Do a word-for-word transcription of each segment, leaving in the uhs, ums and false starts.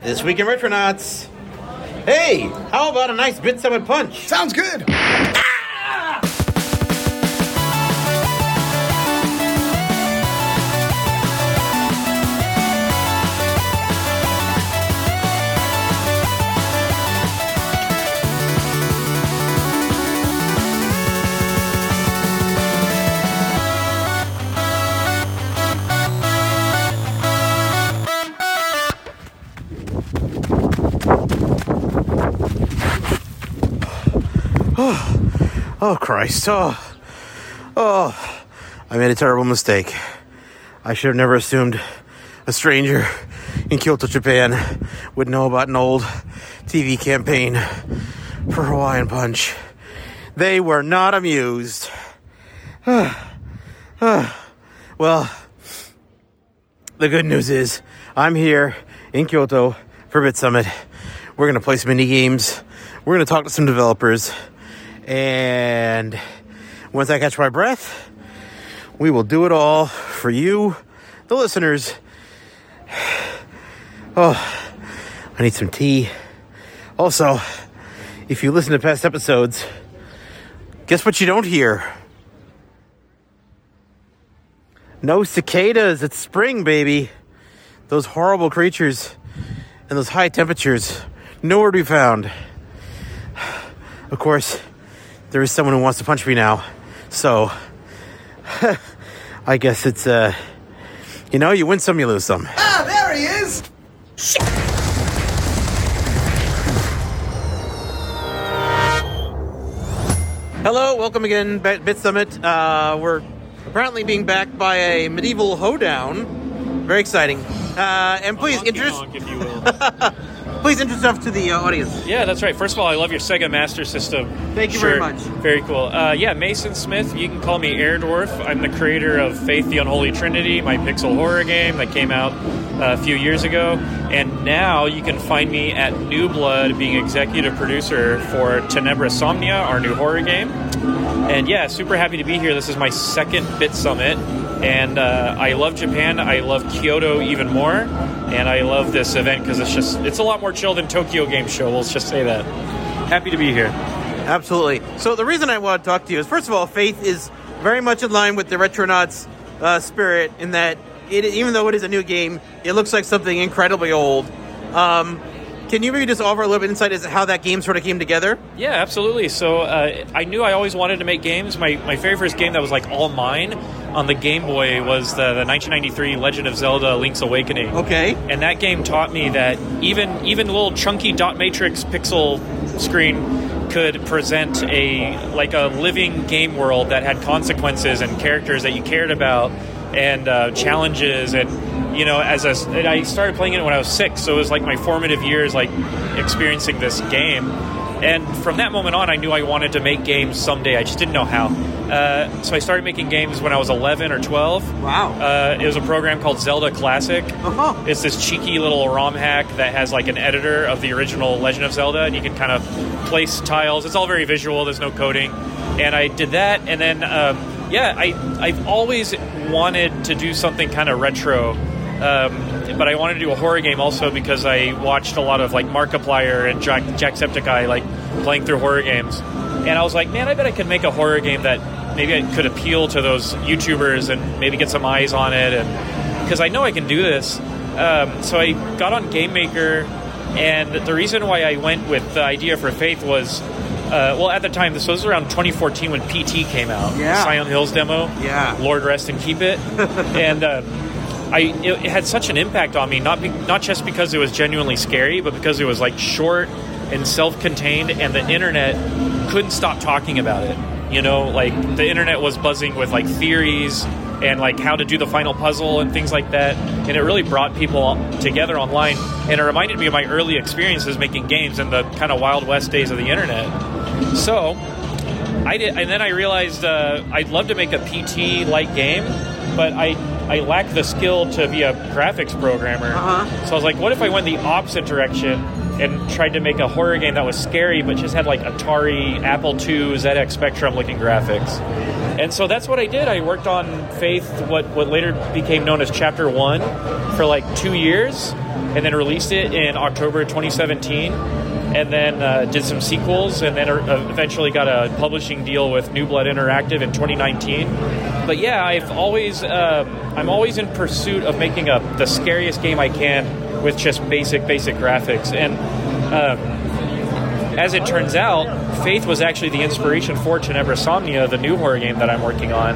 This week in Retronauts. Hey, how about a nice Bit Summit punch? Sounds good. Oh, Christ. Oh, oh, I made a terrible mistake. I should have never assumed a stranger in Kyoto, Japan would know about an old T V campaign for Hawaiian Punch. They were not amused. Well, the good news is I'm here in Kyoto for Bit Summit. We're going to play some indie games. We're going to talk to some developers. And once I catch my breath, we will do it all for you, the listeners. Oh, I need some tea. Also, if you listen to past episodes, guess what you don't hear? No cicadas. It's spring, baby. Those horrible creatures and those high temperatures, nowhere to be found. Of course, there is someone who wants to punch me now. So, I guess it's, uh, you know, you win some, you lose some. Ah, there he is! Shit. Hello, welcome again, Bit Summit. Uh, we're apparently being backed by a medieval hoedown. Very exciting. Uh, and please introduce... if you will. Please introduce yourself to the uh, audience. Yeah, that's right. First of all, I love your Sega Master System. Thank you shirt. very much. Very cool. Uh, yeah, Mason Smith. You can call me Airdwarf. I'm the creator of Faith the Unholy Trinity, my pixel horror game that came out uh, a few years ago. And now you can find me at New Blood, being executive producer for Tenebra Somnia, our new horror game. And yeah, super happy to be here. This is my second Bit Summit. And uh, I love Japan. I love Kyoto even more. And I love this event because it's just, it's a lot more chill than Tokyo Game Show. We'll just say that. Happy to be here. Absolutely. So the reason I want to talk to you is, first of all, Faith is very much in line with the Retronauts uh, spirit in that it, even though it is a new game, it looks like something incredibly old. Um, can you maybe just offer a little bit of insight as to how that game sort of came together? Yeah, absolutely. So uh, I knew I always wanted to make games. My, my very first game that was like all mine on the Game Boy was the, the nineteen ninety-three Legend of Zelda Link's Awakening. Okay. And that game taught me that even even little chunky dot matrix pixel screen could present a like a living game world that had consequences and characters that you cared about and uh, challenges. And you know, as a, and I started playing it when I was six, so it was like my formative years, like experiencing this game. And from that moment on, I knew I wanted to make games someday. I just didn't know how. Uh, so I started making games when I was eleven or twelve. Wow. Uh, it was a program called Zelda Classic. Uh-huh. It's this cheeky little ROM hack that has like an editor of the original Legend of Zelda, and you can kind of place tiles. It's all very visual. There's no coding. And I did that, and then, um, yeah, I, I've always wanted to do something kind of retro. Um, but I wanted to do a horror game also because I watched a lot of like Markiplier and Jack, Jacksepticeye like playing through horror games. And I was like, man, I bet I could make a horror game that maybe I could appeal to those YouTubers and maybe get some eyes on it. And because I know I can do this. Um, so I got on Game Maker, and the reason why I went with the idea for Faith was, uh, well, at the time, this was around twenty fourteen when P T came out. Yeah. Silent Hills demo. Yeah. Lord rest and keep it. and uh, I it, it had such an impact on me, not be, not just because it was genuinely scary, but because it was like short and self-contained, and the internet couldn't stop talking about it. You know, like the internet was buzzing with like theories and like how to do the final puzzle and things like that, and it really brought people together online. And it reminded me of my early experiences making games in the kind of Wild West days of the internet. So I did, and then I realized uh, I'd love to make a P T-like game, but I I lack the skill to be a graphics programmer. Uh-huh. So I was like, what if I went the opposite direction and tried to make a horror game that was scary but just had like Atari, Apple two, Z X Spectrum looking graphics? And so that's what I did. I worked on Faith, what, what later became known as Chapter one, for like two years. and then released it in October twenty seventeen, and then uh, did some sequels, and then uh, eventually got a publishing deal with New Blood Interactive in twenty nineteen. But yeah, I've always uh, I'm always in pursuit of making a the scariest game I can with just basic basic graphics. And um, as it turns out, Faith was actually the inspiration for Tenebra Somnia, the new horror game that I'm working on.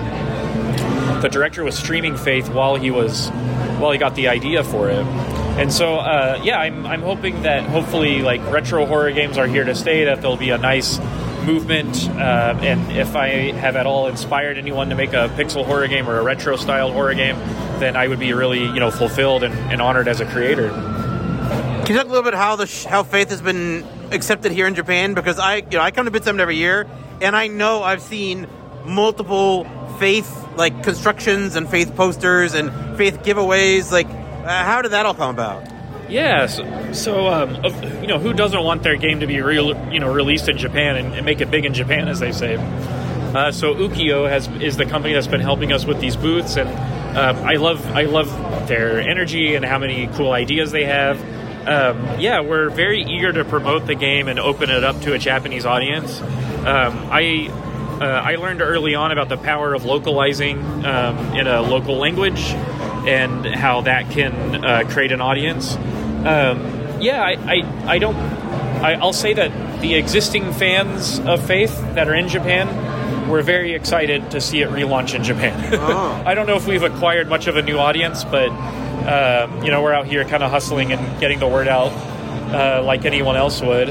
The director was streaming Faith while he was while he got the idea for it. And so, uh, yeah, I'm I'm hoping that hopefully, like, retro horror games are here to stay, that there'll be a nice movement, uh, and if I have at all inspired anyone to make a pixel horror game or a retro-style horror game, then I would be really, you know, fulfilled and, and honored as a creator. Can you talk a little bit how the sh- how Faith has been accepted here in Japan? Because I, you know, I come to BitSummit every year, and I know I've seen multiple Faith, like, constructions and Faith posters and Faith giveaways. Like, uh, how did that all come about? Yeah, so, so um, you know, who doesn't want their game to be real, you know, released in Japan and, and make it big in Japan, as they say? Uh, so Ukiyo has is the company that's been helping us with these booths, and uh, I love I love their energy and how many cool ideas they have. Um, yeah, we're very eager to promote the game and open it up to a Japanese audience. Um, I uh, I learned early on about the power of localizing um, in a local language and how that can uh, create an audience. Um, yeah, I, I, I don't. I, I'll say that the existing fans of Faith that are in Japan were very excited to see it relaunch in Japan. Oh. I don't know if we've acquired much of a new audience, but um, you know, we're out here kind of hustling and getting the word out uh, like anyone else would.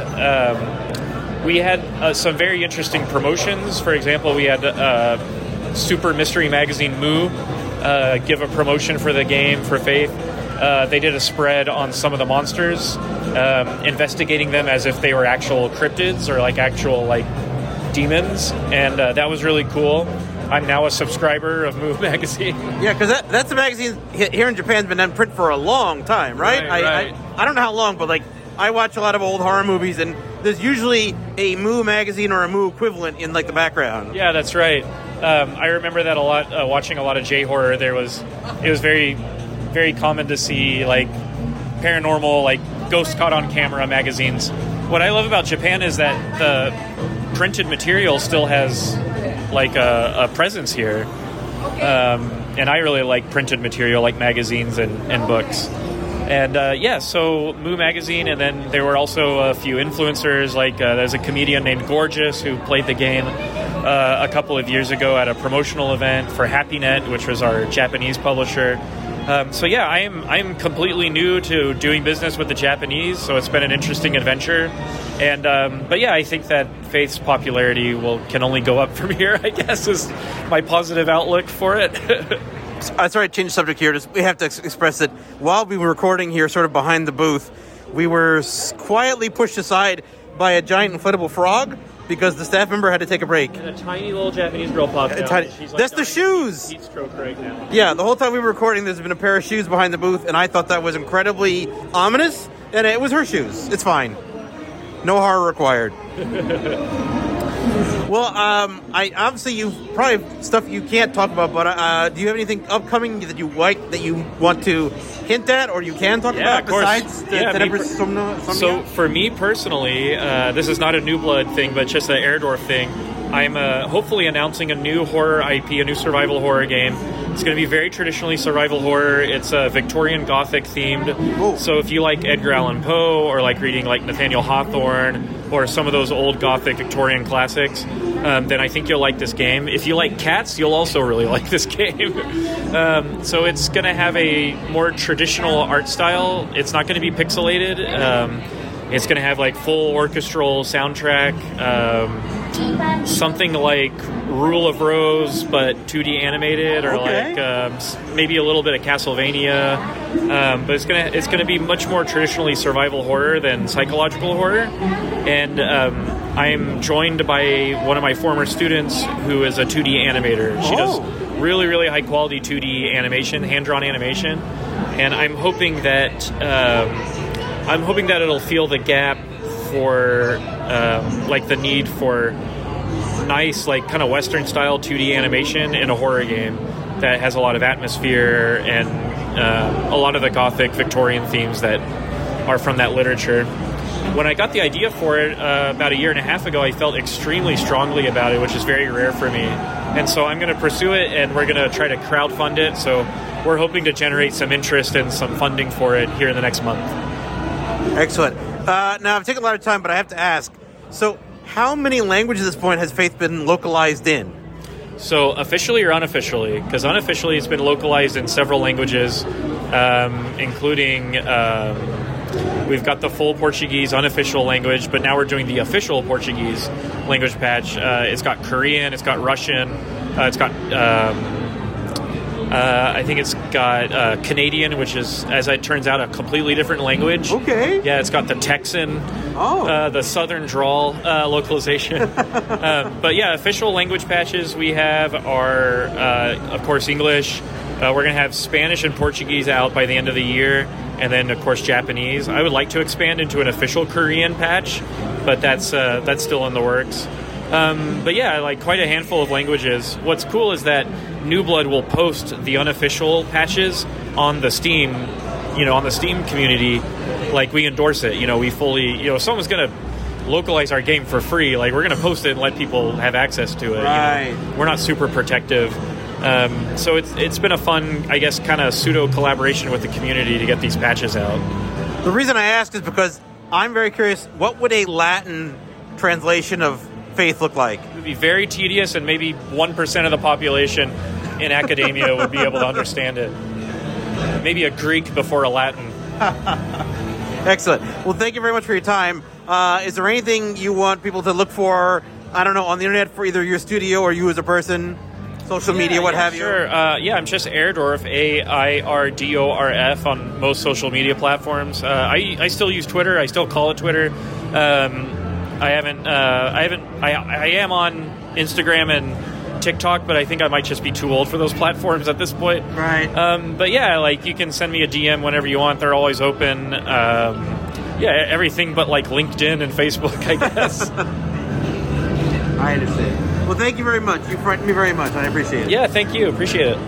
Um, we had uh, some very interesting promotions. For example, we had uh, Super Mystery Magazine Moo uh, give a promotion for the game for Faith. Uh, they did a spread on some of the monsters, um, investigating them as if they were actual cryptids or like actual like demons, and uh, that was really cool. I'm now a subscriber of Move Magazine. Yeah, because that, that's a magazine here in Japan's been in print for a long time, right? Right, I, right. I I don't know how long, but like I watch a lot of old horror movies, and there's usually a Moo magazine or a Moo equivalent in like the background. Yeah, that's right. Um, I remember that a lot. Uh, watching a lot of J horror, there was it was very. very common to see like paranormal, like ghost caught on camera magazines. What I love about Japan is that the printed material still has like a, a presence here, um, and I really like printed material, like magazines and, and books. And uh, yeah, so Moo Magazine, and then there were also a few influencers, like uh, there's a comedian named Gorgeous who played the game uh, a couple of years ago at a promotional event for HappyNet, which was our Japanese publisher. Um, so yeah, I am I am completely new to doing business with the Japanese, so it's been an interesting adventure. And um, but yeah, I think that Faith's popularity will can only go up from here, I guess, is my positive outlook for it. uh, sorry to change the subject here. Just, we have to ex- express that while we were recording here, sort of behind the booth, we were s- quietly pushed aside by a giant inflatable frog because the staff member had to take a break. And a tiny little Japanese girl popped out. Tiny, She's like that's the shoes! Heat stroke right now. Yeah, the whole time we were recording, there's been a pair of shoes behind the booth, and I thought that was incredibly ominous, and it was her shoes. It's fine. No horror required. Well, um, I obviously you probably have stuff you can't talk about, but uh, do you have anything upcoming that you like that you want to hint at, or you can talk yeah, about besides the yeah, Tenebra per- Somnia? Somnia? So for me personally, uh, this is not a New Blood thing, but just an Erdorf thing. I'm uh, hopefully announcing a new horror I P, a new survival horror game. It's going to be very traditionally survival horror. It's uh, Victorian Gothic themed. Ooh. So if you like Edgar Allan Poe or like reading like Nathaniel Hawthorne or some of those old Gothic Victorian classics, um, then I think you'll like this game. If you like cats, you'll also really like this game. um, so it's going to have a more traditional art style. It's not going to be pixelated. Um, it's going to have like full orchestral soundtrack. Um, something like Rule of Rose, but two D animated, or okay. like um, maybe a little bit of Castlevania. Um, but it's gonna it's gonna be much more traditionally survival horror than psychological horror. And um, I'm joined by one of my former students who is a two D animator. She oh. does really really high quality two D animation, hand drawn animation, and I'm hoping that um, I'm hoping that it'll fill the gap for um, like the need for nice, like kind of Western style two D animation in a horror game that has a lot of atmosphere and uh, a lot of the Gothic Victorian themes that are from that literature. When I got the idea for it uh, about a year and a half ago, I felt extremely strongly about it, which is very rare for me. And so I'm going to pursue it, and we're going to try to crowdfund it. So we're hoping to generate some interest and some funding for it here in the next month. Excellent. Uh, now, I've taken a lot of time, but I have to ask, so how many languages at this point has Faith been localized in? So officially or unofficially? Because unofficially it's been localized in several languages, um, including... Um, We've got the full Portuguese unofficial language, but now we're doing the official Portuguese language patch. Uh, it's got Korean, it's got Russian, uh, it's got, um, uh, I think it's got uh, Canadian, which is, as it turns out, a completely different language. Okay. Yeah, it's got the Texan, oh. uh, the Southern drawl uh, localization. uh, but yeah, official language patches we have are, uh, of course, English. Uh, we're going to have Spanish and Portuguese out by the end of the year. And then, of course, Japanese. I would like to expand into an official Korean patch, but that's uh, that's still in the works. Um, but yeah, like quite a handful of languages. What's cool is that New Blood will post the unofficial patches on the Steam, you know, on the Steam community. Like we endorse it. You know, we fully, you know, if someone's going to localize our game for free, like we're going to post it and let people have access to it. Right. You know? We're not super protective. Um, so it's it's been a fun, I guess, kind of pseudo collaboration with the community to get these patches out. The reason I ask is because I'm very curious. What would a Latin translation of Faith look like? It would be very tedious, and maybe one percent of the population in academia would be able to understand it. Maybe a Greek before a Latin. Excellent. Well, thank you very much for your time. Uh, is there anything you want people to look for, I don't know, on the internet for either your studio or you as a person? Social media, yeah, what yeah, have sure. you? Uh, yeah, I'm just Airdorf, A I R D O R F, on most social media platforms. Uh, I I still use Twitter. I still call it Twitter. Um, I haven't. Uh, I haven't. I I am on Instagram and TikTok, but I think I might just be too old for those platforms at this point. Right. Um, but yeah, like you can send me a D M whenever you want. They're always open. Um, yeah, everything but like LinkedIn and Facebook, I guess. I understand. Well, thank you very much. You frightened me very much. I appreciate it. Yeah, thank you. Appreciate it.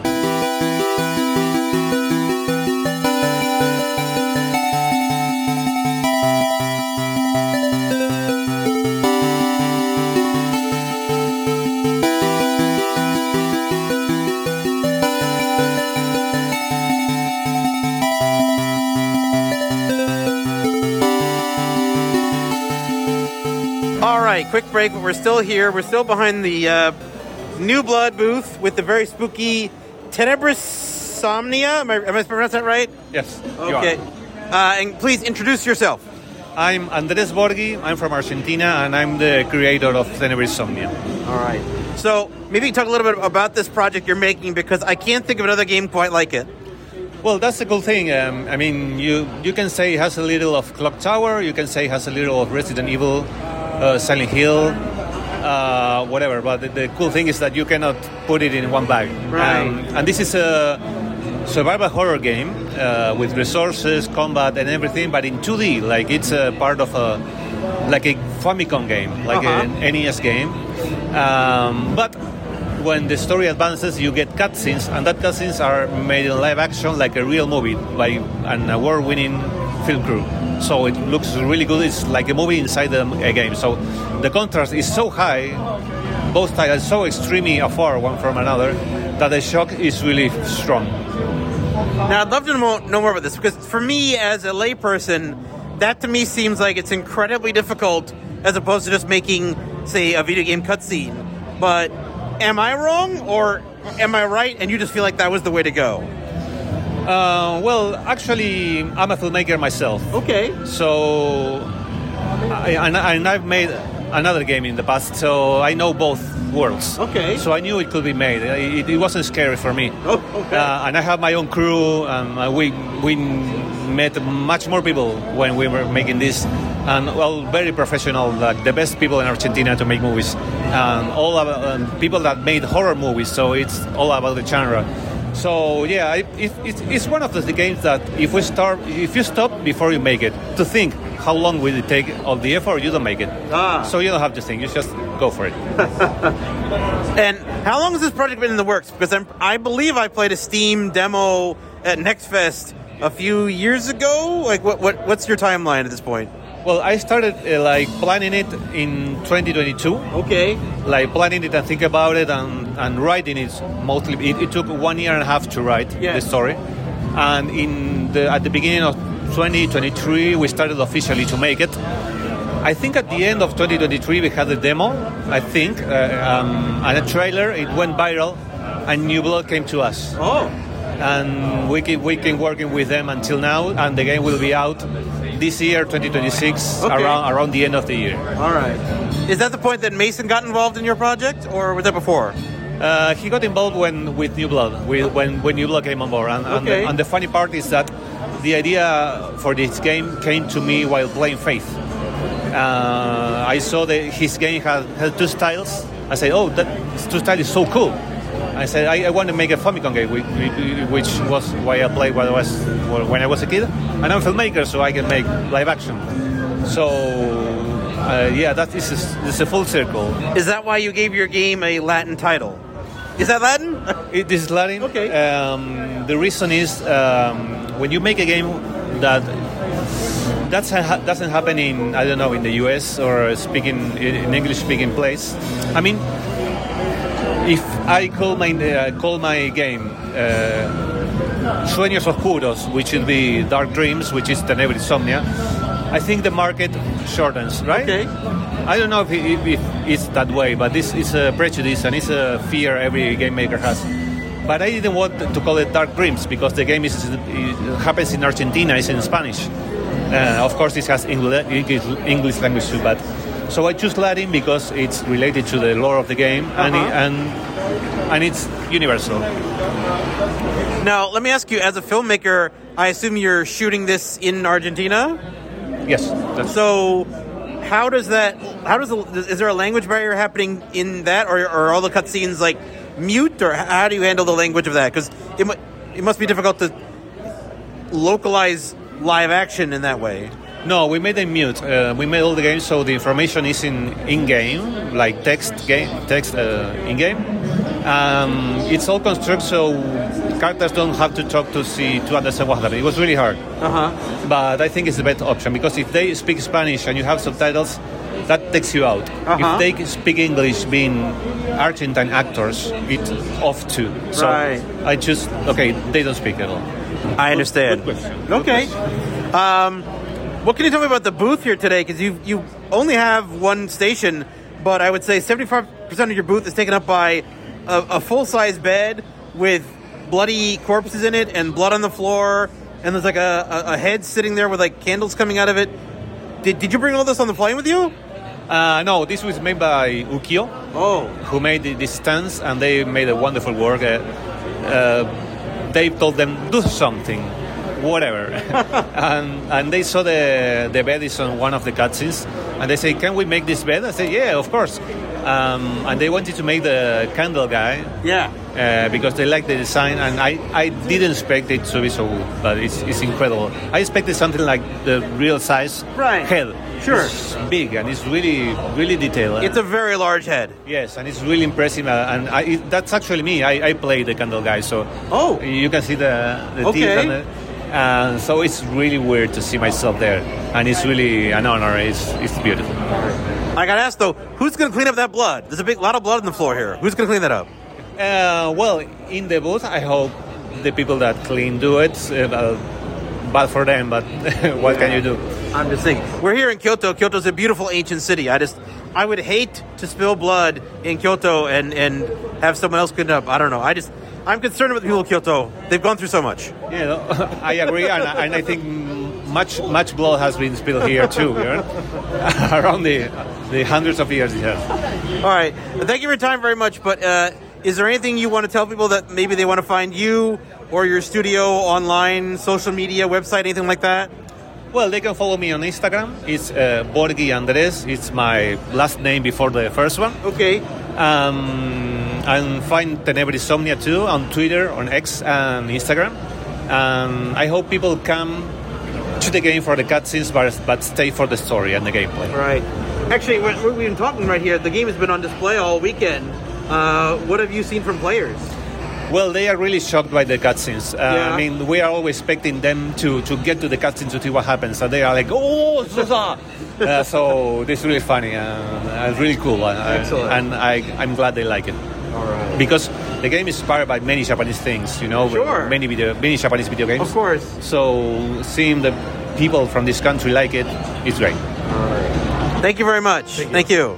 All right, quick break, but we're still here. We're still behind the uh, New Blood booth with the very spooky Tenebris Somnia. Am I, am I pronouncing that right? Yes. Okay. Uh, and please introduce yourself. I'm Andres Borghi. I'm from Argentina, and I'm the creator of Tenebris Somnia. All right. So maybe talk a little bit about this project you're making, because I can't think of another game quite like it. Well, that's the cool thing. Um, I mean, you you can say it has a little of Clock Tower. You can say it has a little of Resident Evil. Uh, Silent Hill, uh, whatever. But the, the cool thing is that you cannot put it in one bag. Right. Um, and this is a survival horror game uh, with resources, combat, and everything, but in two D. Like it's a part of a like a Famicom game, like uh-huh. an N E S game. Um, but when the story advances, you get cutscenes, and that cutscenes are made in live action, like a real movie by an award-winning film crew. So it looks really good. It's like a movie inside a, a game. So the contrast is so high, both titles so extremely afar one from another, that the shock is really strong. Now, I'd love to know, know more about this, because for me, as a layperson, that to me seems like it's incredibly difficult as opposed to just making, say, a video game cutscene. But am I wrong, or am I right, and you just feel like that was the way to go? Uh, well, actually, I'm a filmmaker myself. Okay. So, I, and, and I've made another game in the past, so I know both worlds. Okay. So I knew it could be made. It, it wasn't scary for me. Oh, okay. Uh, and I have my own crew, and uh, we we met much more people when we were making this, and well, very professional, like the best people in Argentina to make movies, and all about, um, people that made horror movies. So it's all about the genre. So yeah, it, it, it's one of the games that if we start, if you stop before you make it, to think how long will it take of the effort, you don't make it. Ah. So you don't have to think; you just go for it. And how long has this project been in the works? Because I'm, I believe I played a Steam demo at Next Fest a few years ago. Like, what, what what's your timeline at this point? Well, I started uh, like planning it in twenty twenty-two. Okay. Like planning it and think about it and, and writing it mostly. It, it took one year and a half to write yeah. the story. And in the at the beginning of twenty twenty-three, we started officially to make it. I think at the end of twenty twenty-three, we had a demo, I think, uh, um, and a trailer. It went viral, and New Blood came to us. Oh. And we keep, we keep working with them until now, and the game will be out this year, twenty twenty-six, okay. around around the end of the year. All right. Is that the point that Mason got involved in your project, or was that before? Uh, he got involved when with New Blood, with, when when New Blood came on board. And, and, okay. the, and the funny part is that the idea for this game came to me while playing Faith. Uh, I saw that his game had, had two styles. I said, "Oh, that two style is so cool." I said, I, I want to make a Famicom game, which was why I played when I was when I was a kid. And I'm a filmmaker, so I can make live action. So, uh, yeah, that is a, is a full circle. Is that why you gave your game a Latin title? Is that Latin? It is Latin. Okay. Um, the reason is um, when you make a game that that's ha- doesn't happen in, I don't know, in the U S or speaking in English-speaking place. I mean, if I call my uh, call my game uh, Sueños Oscuros, which should be Dark Dreams, which is Tenebris Insomnia, I think the market shortens, right? Okay. I don't know if, it, if it's that way, but this is a prejudice and it's a fear every game maker has. But I didn't want to call it Dark Dreams because the game is it happens in Argentina, it's in Spanish. Uh, of course, this has English, English language too, but so I choose Latin because it's related to the lore of the game, uh-huh. and, it, and and it's universal. Now, let me ask you, as a filmmaker, I assume you're shooting this in Argentina? Yes. That's so, how does that? How does the, is there a language barrier happening in that, or, or are all the cutscenes like mute, or how do you handle the language of that? Because it it must be difficult to localize live action in that way. No, we made them mute. Uh, we made all the games so the information is in in-game, like text game, text uh, in-game. Um, it's all constructed so characters don't have to talk to see to understand what happened. It was really hard. Uh-huh. But I think it's the better option because if they speak Spanish and you have subtitles, that takes you out. Uh-huh. If they speak English, being Argentine actors, it's off too. So right. I just okay, they don't speak at all. I understand. Good question. Okay. Um, what can you tell me about the booth here today? Because you you only have one station, but I would say seventy-five percent of your booth is taken up by a, a full-size bed with bloody corpses in it and blood on the floor, and there's like a, a, a head sitting there with like candles coming out of it. Did did you bring all this on the plane with you? Uh, no, this was made by Ukio, oh. who made these stands, and they made a wonderful work. Uh, uh, they told them, do something, whatever. and and they saw the the bed is on one of the cutscenes, and they say, can we make this bed? I said, yeah, of course. Um, and they wanted to make the candle guy. Yeah. Uh, because they liked the design, and I, I didn't expect it to be so good, but it's it's incredible. I expected something like the real size right. head. Sure. It's big, and it's really, really detailed. It's a very large head. Yes, and it's really impressive, uh, and I, it, that's actually me. I, I play the candle guy, so oh. you can see the, the okay. teeth. And the, uh, so it's really weird to see myself there, and it's really an honor. It's it's beautiful. I got to ask, though, who's going to clean up that blood? There's a big lot of blood on the floor here. Who's going to clean that up? Uh, well, in the booth, I hope the people that clean do it. Uh, bad for them, but what can you do? I'm just thinking. We're here in Kyoto. Kyoto's a beautiful ancient city. I just, I would hate to spill blood in Kyoto and, and have someone else clean it up. I don't know. I just, I'm concerned about the people of Kyoto. They've gone through so much. Yeah, no, I agree, and, and I think much much blood has been spilled here too, you know? around the the hundreds of years it has. All right. Thank you for your time very much. But uh, is there anything you want to tell people that maybe they want to find you or your studio online, social media, website, anything like that? Well, they can follow me on Instagram. It's uh, Borghi Andres. It's my last name before the first one. Okay. Um, and find Tenebris Insomnia too on Twitter, on X, and Instagram. Um, I hope people come to the game for the cutscenes, but, but stay for the story and the gameplay. Right. Actually, we're, we've been talking right here. The game has been on display all weekend. Uh, what have you seen from players? Well, they are really shocked by the cutscenes. Uh, Yeah. I mean, we are always expecting them to, to get to the cutscenes to see what happens, and they are like, "Oh, Sosa!" uh, so this is really funny and uh, really cool. Uh, Excellent. And I, I'm glad they like it. All right. Because the game is inspired by many Japanese things, you know, Sure. many video, many Japanese video games. Of course. So seeing the people from this country like it, it's great. All right. Thank you very much. Thank you.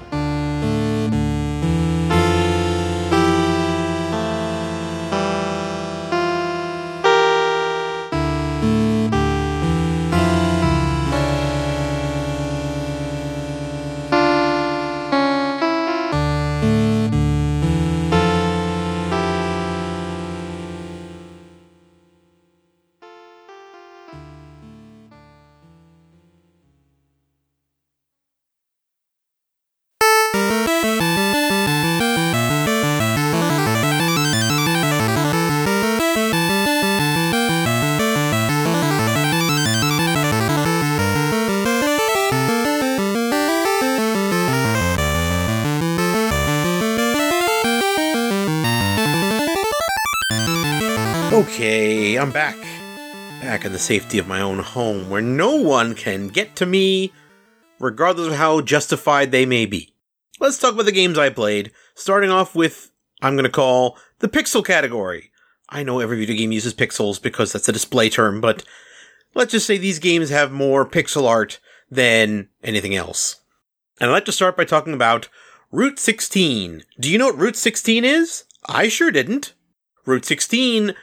Okay, I'm back. Back in the safety of my own home, where no one can get to me, regardless of how justified they may be. Let's talk about the games I played, starting off with, I'm going to call, the pixel category. I know every video game uses pixels because that's a display term, but let's just say these games have more pixel art than anything else. And I'd like to start by talking about Route sixteen. Do you know what Route sixteen is? I sure didn't. Route sixteen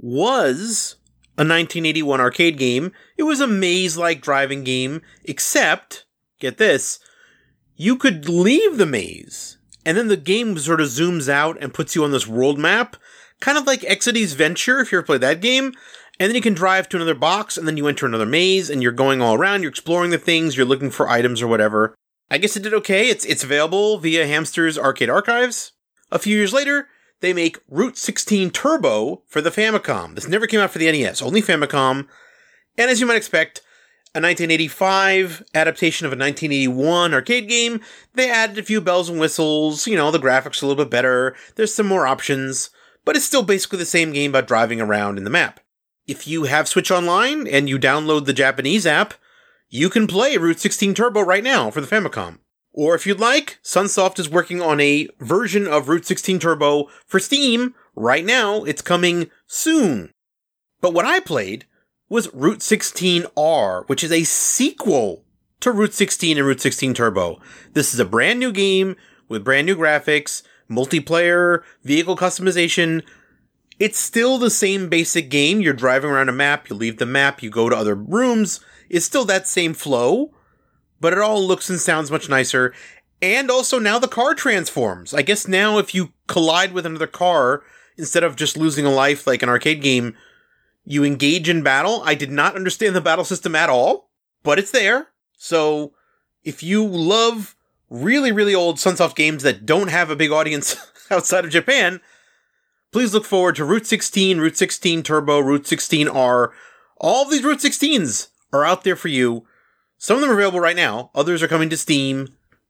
was a nineteen eighty-one arcade game. It was a maze-like driving game, except, get this, you could leave the maze, and then the game sort of zooms out and puts you on this world map, kind of like Exidy's Venture, if you ever played that game, and then you can drive to another box, and then you enter another maze, and you're going all around, you're exploring the things, you're looking for items or whatever. I guess it did okay. It's, it's available via Hamster's Arcade Archives. A few years later, they make Route sixteen Turbo for the Famicom. This never came out for the N E S, only Famicom. And as you might expect, a nineteen eighty-five adaptation of a nineteen eighty-one arcade game. They added a few bells and whistles, you know, the graphics are a little bit better, there's some more options, but it's still basically the same game about driving around in the map. If you have Switch Online and you download the Japanese app, you can play Route sixteen Turbo right now for the Famicom. Or if you'd like, Sunsoft is working on a version of Route sixteen Turbo for Steam right now. It's coming soon. But what I played was Route sixteen R, which is a sequel to Route sixteen and Route sixteen Turbo. This is a brand new game with brand new graphics, multiplayer, vehicle customization. It's still the same basic game. You're driving around a map, you leave the map, you go to other rooms. It's still that same flow, but it all looks and sounds much nicer. And also now the car transforms. I guess now if you collide with another car, instead of just losing a life like an arcade game, you engage in battle. I did not understand the battle system at all, but it's there. So if you love really, really old Sunsoft games that don't have a big audience outside of Japan, please look forward to Route sixteen, Route sixteen Turbo, Route sixteen R. All of these Route sixteens are out there for you. Some of them are available right now. Others are coming to Steam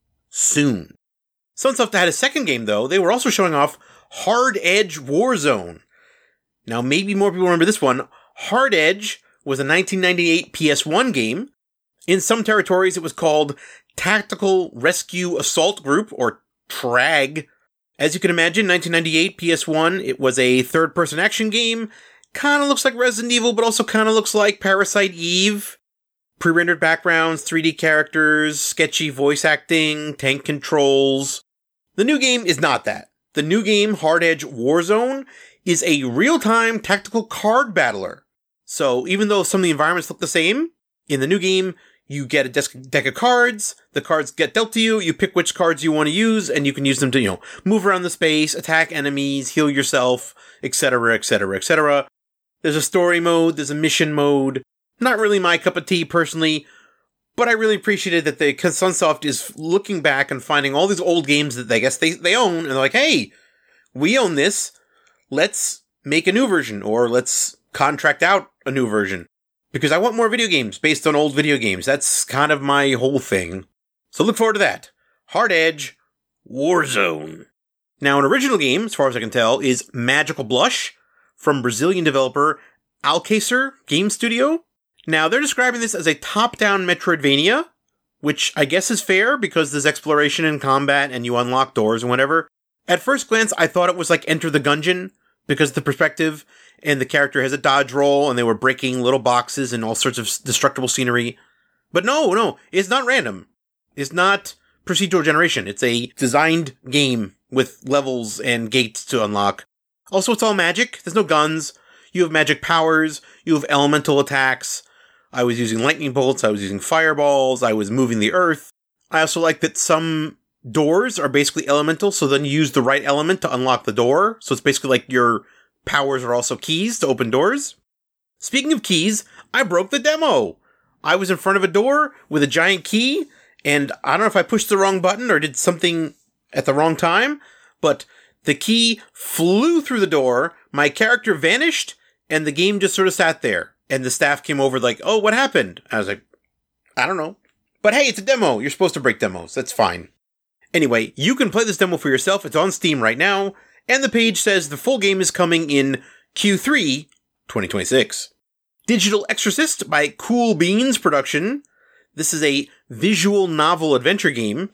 soon. Sunsoft had a second game, though. They were also showing off Hard Edge Warzone. Now, maybe more people remember this one. Hard Edge was a nineteen ninety-eight P S one game. In some territories, it was called Tactical Rescue Assault Group, or TRAG. As you can imagine, nineteen ninety-eight P S one, it was a third-person action game. Kind of looks like Resident Evil, but also kind of looks like Parasite Eve. Pre-rendered backgrounds, three D characters, sketchy voice acting, tank controls. The new game is not that. The new game, Hard Edge Warzone, is a real-time tactical card battler. So even though some of the environments look the same, in the new game, you get a deck of cards, the cards get dealt to you, you pick which cards you want to use, and you can use them to, you know, move around the space, attack enemies, heal yourself, et cetera, et cetera, et cetera. There's a story mode, there's a mission mode. Not really my cup of tea, personally, but I really appreciated that they, because Sunsoft is looking back and finding all these old games that they guess they, they own, and they're like, hey, we own this, let's make a new version, or let's contract out a new version. Because I want more video games based on old video games. That's kind of my whole thing. So look forward to that. Hard Edge Warzone. Now, an original game, as far as I can tell, is Magical Blush from Brazilian developer Alcacer Game Studio. Now, they're describing this as a top-down Metroidvania, which I guess is fair because there's exploration and combat and you unlock doors and whatever. At first glance, I thought it was like Enter the Gungeon because of the perspective and the character has a dodge roll and they were breaking little boxes and all sorts of destructible scenery. But no, no, it's not random. It's not procedural generation. It's a designed game with levels and gates to unlock. Also, it's all magic. There's no guns. You have magic powers. You have elemental attacks. I was using lightning bolts. I was using fireballs. I was moving the earth. I also like that some doors are basically elemental, so then you use the right element to unlock the door. So it's basically like your powers are also keys to open doors. Speaking of keys, I broke the demo. I was in front of a door with a giant key, and I don't know if I pushed the wrong button or did something at the wrong time, but the key flew through the door, my character vanished, and the game just sort of sat there. And the staff came over like, oh, what happened? I was like, I don't know. But hey, it's a demo. You're supposed to break demos. That's fine. Anyway, you can play this demo for yourself. It's on Steam right now. And the page says the full game is coming in Q three twenty twenty-six. Digital Exorcist by Cool Beans Production. This is a visual novel adventure game.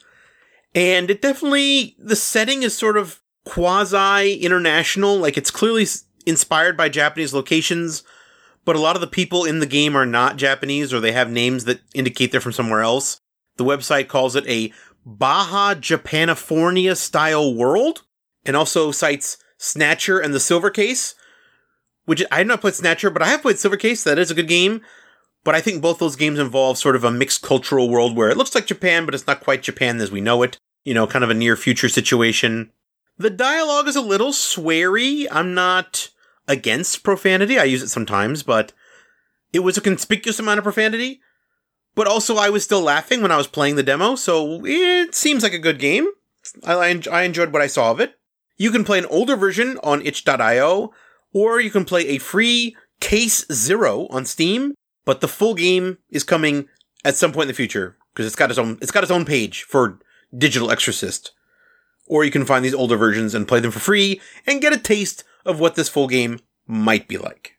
And it definitely, the setting is sort of quasi-international. Like, it's clearly inspired by Japanese locations, but a lot of the people in the game are not Japanese, or they have names that indicate they're from somewhere else. The website calls it a Baja Japanifornia style world, and also cites Snatcher and the Silver Case, which I have not played Snatcher, but I have played Silver Case. That is a good game. But I think both those games involve sort of a mixed cultural world where it looks like Japan, but it's not quite Japan as we know it. You know, kind of a near future situation. The dialogue is a little sweary. I'm not against profanity. I use it sometimes, but it was a conspicuous amount of profanity. But also, I was still laughing when I was playing the demo, so it seems like a good game. I, I enjoyed what I saw of it. You can play an older version on itch dot io, or you can play a free Case Zero on Steam, but the full game is coming at some point in the future, because it's got its own, it's got its own page for Digital Exorcist. Or you can find these older versions and play them for free, and get a taste of what this full game might be like.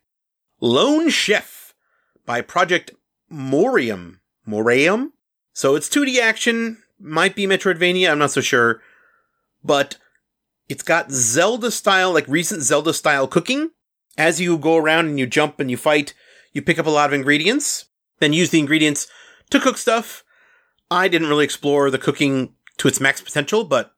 Lone Chef by Project Morium. Morium? So it's two D action, might be Metroidvania, I'm not so sure. But it's got Zelda-style, like recent Zelda-style cooking. As you go around and you jump and you fight, you pick up a lot of ingredients, then use the ingredients to cook stuff. I didn't really explore the cooking to its max potential, but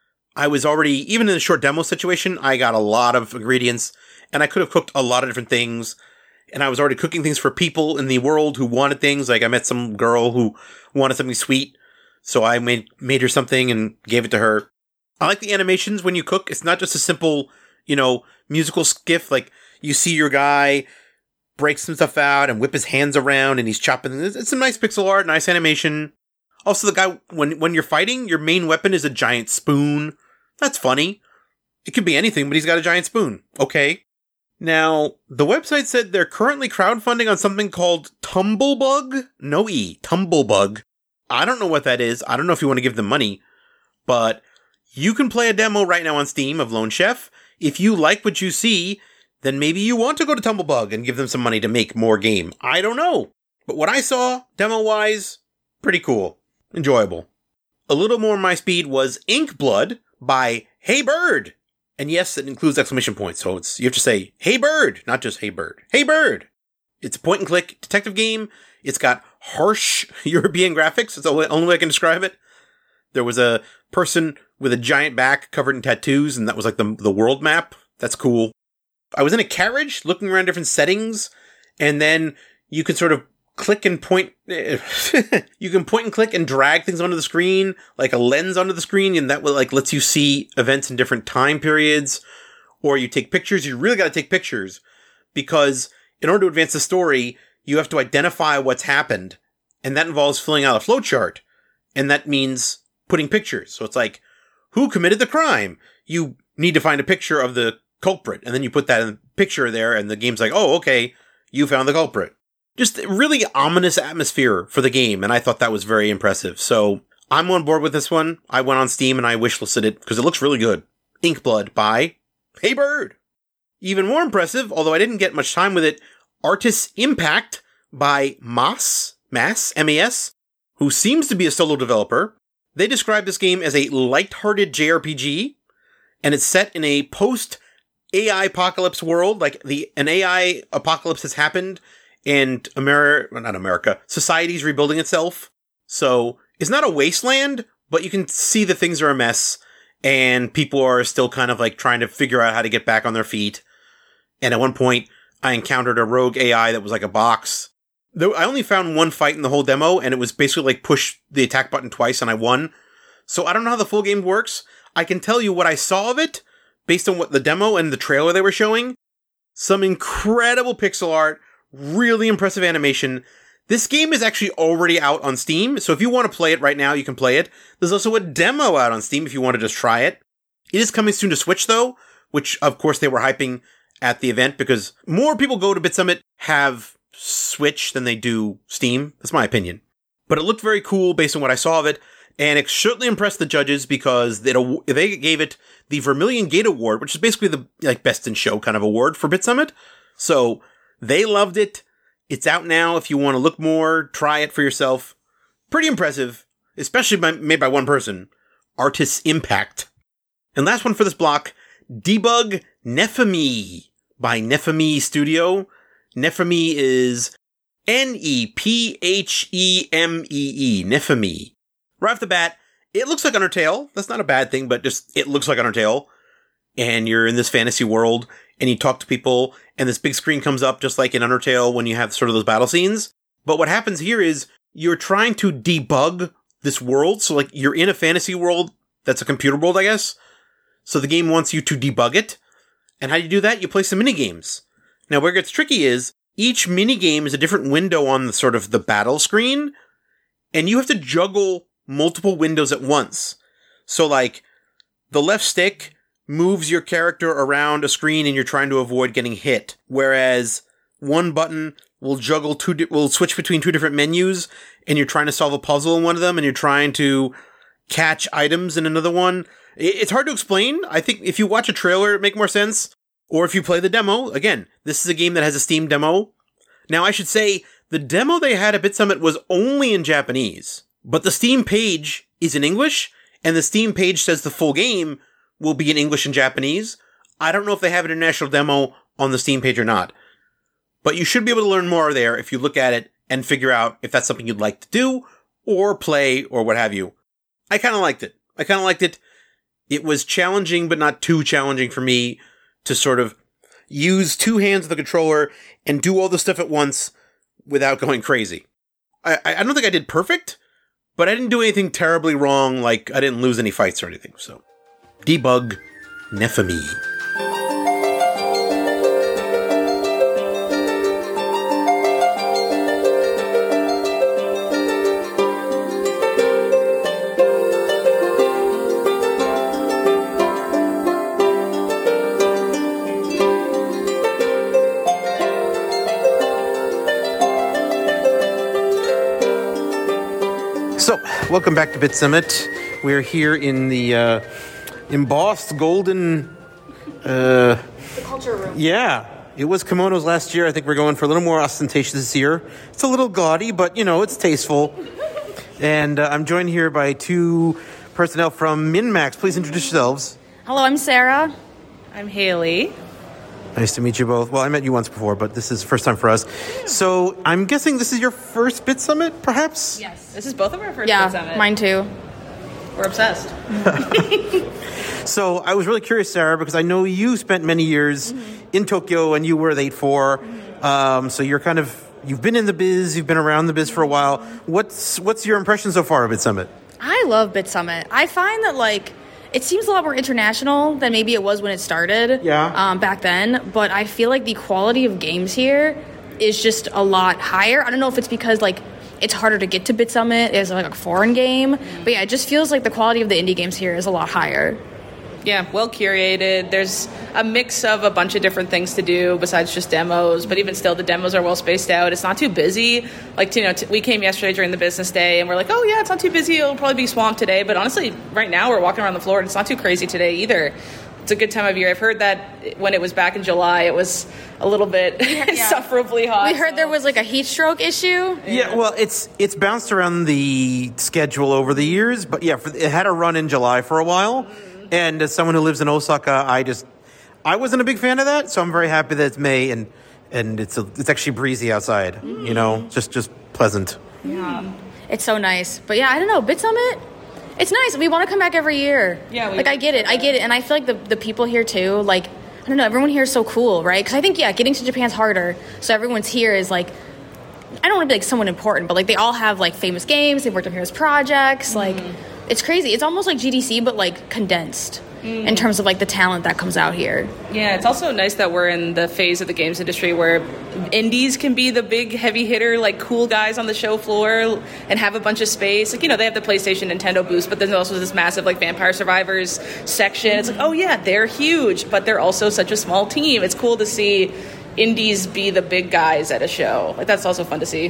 I was already, even in a short demo situation, I got a lot of ingredients, and I could have cooked a lot of different things. And I was already cooking things for people in the world who wanted things. Like, I met some girl who wanted something sweet, so I made made her something and gave it to her. I like the animations when you cook. It's not just a simple, you know, musical skiff. Like, you see your guy break some stuff out and whip his hands around and he's chopping. It's some nice pixel art, nice animation. Also, the guy, when when you're fighting, your main weapon is a giant spoon. That's funny. It could be anything, but he's got a giant spoon. Okay. Now, the website said they're currently crowdfunding on something called Tumblebug. No E. Tumblebug. I don't know what that is. I don't know if you want to give them money, but you can play a demo right now on Steam of Lone Chef. If you like what you see, then maybe you want to go to Tumblebug and give them some money to make more game. I don't know. But what I saw, demo-wise, pretty cool. Enjoyable. A little more my speed was Ink Blood by Hey Bird. And yes, it includes exclamation points, so it's you have to say, Hey Bird, not just Hey Bird. Hey Bird! It's a point-and-click detective game. It's got harsh European graphics. It's the only way I can describe it. There was a person with a giant back covered in tattoos, and that was like the, the world map. That's cool. I was in a carriage looking around different settings, and then you could sort of click and point. You can point and click and drag things onto the screen, like a lens onto the screen, and that will like lets you see events in different time periods. Or you take pictures. You really got to take pictures because in order to advance the story, you have to identify what's happened, and that involves filling out a flowchart, and that means putting pictures. So it's like, who committed the crime? You need to find a picture of the culprit, and then you put that in the picture there, and the game's like, oh, okay, you found the culprit. Just really ominous atmosphere for the game, and I thought that was very impressive. So I'm on board with this one. I went on Steam and I wishlisted it because it looks really good. Inkblood by Hey Bird. Even more impressive, although I didn't get much time with it, Artis Impact by Mas, Mas, M A S, who seems to be a solo developer. They describe this game as a light-hearted J R P G, and it's set in a post-A I apocalypse world, like the an A I apocalypse has happened, and America, well, not America, society's rebuilding itself. So it's not a wasteland, but you can see that things are a mess, and people are still kind of like trying to figure out how to get back on their feet. And at one point, I encountered a rogue A I that was like a box. Though I only found one fight in the whole demo, and it was basically like push the attack button twice and I won. So I don't know how the full game works. I can tell you what I saw of it, based on what the demo and the trailer they were showing. Some incredible pixel art, really impressive animation. This game is actually already out on Steam, so if you want to play it right now, you can play it. There's also a demo out on Steam if you want to just try it. It is coming soon to Switch, though, which, of course, they were hyping at the event, because more people go to BitSummit have Switch than they do Steam. That's my opinion. But it looked very cool based on what I saw of it, and it certainly impressed the judges because it, they gave it the Vermilion Gate Award, which is basically the like Best in Show kind of award for BitSummit. So they loved it. It's out now if you want to look more, try it for yourself. Pretty impressive, especially by, made by one person, Artis Impact. And last one for this block, Debug Nepheme by Nepheme Studio. Nepheme is N E P H E M E E, Nepheme. Right off the bat, it looks like Undertale. That's not a bad thing, but just it looks like Undertale. And you're in this fantasy world, and you talk to people, and this big screen comes up just like in Undertale when you have sort of those battle scenes. But what happens here is you're trying to debug this world. So like you're in a fantasy world that's a computer world, I guess. So the game wants you to debug it. And how do you do that? You play some mini games. Now where it gets tricky is each mini game is a different window on the sort of the battle screen, and you have to juggle multiple windows at once. So like the left stick moves your character around a screen and you're trying to avoid getting hit. Whereas one button will juggle two, di- will switch between two different menus and you're trying to solve a puzzle in one of them and you're trying to catch items in another one. It's hard to explain. I think if you watch a trailer, it makes more sense. Or if you play the demo, again, this is a game that has a Steam demo. Now I should say the demo they had at BitSummit was only in Japanese, but the Steam page is in English and the Steam page says the full game will be in English and Japanese. I don't know if they have an international demo on the Steam page or not, but you should be able to learn more there if you look at it and figure out if that's something you'd like to do or play or what have you. I kind of liked it. I kind of liked it. It was challenging, but not too challenging for me to sort of use two hands of the controller and do all the stuff at once without going crazy. I, I don't think I did perfect, but I didn't do anything terribly wrong, like I didn't lose any fights or anything, so. Debug Nepheme. So, welcome back to BitSummit. We're here in the uh, embossed golden... Uh, the culture room. Yeah. It was kimonos last year. I think we're going for a little more ostentatious this year. It's a little gaudy, but, you know, it's tasteful. And uh, I'm joined here by two personnel from MinMax. Please introduce yourselves. Hello, I'm Sarah. I'm Haley. Nice to meet you both. Well, I met you once before, but this is the first time for us. So I'm guessing this is your first BitSummit, perhaps? Yes. This is both of our first Yeah, BitSummit. mine too. We're obsessed. So I was really curious, Sarah, because I know you spent many years mm-hmm. in Tokyo and you were with eight four. Mm-hmm. Um, so you're kind of, you've been in the biz, you've been around the biz for a while. What's what's your impression so far of BitSummit? I love BitSummit. I find that, like, it seems a lot more international than maybe it was when it started yeah. um, back then. But I feel like the quality of games here is just a lot higher. I don't know if it's because, like, it's harder to get to BitSummit. It's like a foreign game. But yeah, it just feels like the quality of the indie games here is a lot higher. Yeah, well curated. There's a mix of a bunch of different things to do besides just demos, but even still, the demos are well spaced out. It's not too busy. Like, you know, t- we came yesterday during the business day, and we're like, oh yeah, it's not too busy. It'll probably be swamped today. But honestly, right now we're walking around the floor, and it's not too crazy today either. it's a good time of year. I've heard that when it was back in July, it was a little bit insufferably hot. We heard so. there was like a heat stroke issue. Yeah, well, it's it's bounced around the schedule over the years, but yeah, for, it had a run in July for a while. Mm-hmm. And as someone who lives in Osaka, I just I wasn't a big fan of that, so I'm very happy that it's May and and it's a, it's actually breezy outside. Mm-hmm. You know, just just pleasant. Yeah, it's so nice. But yeah, I don't know, Bit Summit. It's nice. We want to come back every year. Yeah, we like I get it. I get it, and I feel like the the people here too. Like I don't know, everyone here is so cool, right? Because I think yeah, getting to Japan's harder. So everyone's here is like. I don't want to be like someone important, but like they all have like famous games. They've worked on heroes projects. Mm. Like it's crazy. It's almost like G D C, but like condensed mm. in terms of like the talent that comes out here. Yeah, it's also nice that we're in the phase of the games industry where indies can be the big heavy hitter, like cool guys on the show floor and have a bunch of space. Like, you know, they have the PlayStation, Nintendo booth, but there's also this massive like Vampire Survivors section. Mm-hmm. It's like, oh yeah, they're huge, but they're also such a small team. It's cool to see indies be the big guys at a show. Like that's also fun to see.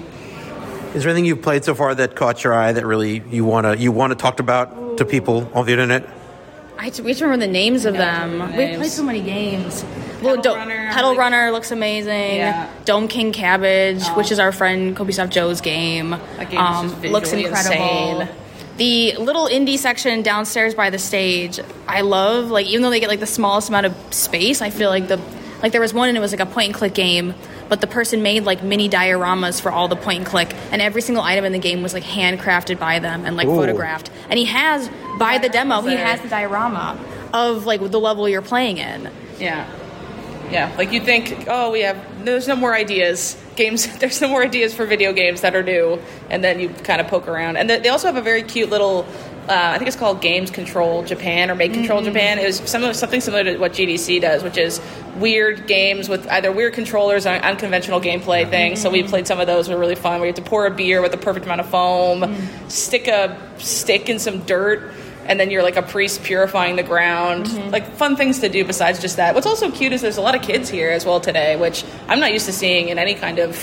Is there anything you've played so far that caught your eye that really you wanna you wanna talk about to people on the internet? I we have to remember the names of them. Names. We've played so many games. Pedal well, Do- Runner, Pedal like, Runner looks amazing. Yeah. Dome King Cabbage, oh. which is our friend Kobe Soft Joe's game. That game um, is just looks visually incredible. insane. The little indie section downstairs by the stage, I love. Like even though they get like the smallest amount of space, I feel like the like there was one and it was like a point and click game. But the person made like mini dioramas for all the point and click, and every single item in the game was like handcrafted by them and like Ooh. photographed. And he has by the demo, he there. has the diorama of like the level you're playing in. Yeah. Yeah, like you think, oh, we have, there's no more ideas. Games, there's no more ideas for video games that are new. And then you kind of poke around. And they also have a very cute little, uh, I think it's called Games Control Japan or Make Control mm-hmm. Japan. It was some, something similar to what G D C does, which is weird games with either weird controllers or unconventional gameplay mm-hmm. things. So we played some of those. Were really fun. We had to pour a beer with the perfect amount of foam, mm-hmm. stick a stick in some dirt, and then you're like a priest purifying the ground. Mm-hmm. Like fun things to do besides just that. What's also cute is there's a lot of kids here as well today, which I'm not used to seeing in any kind of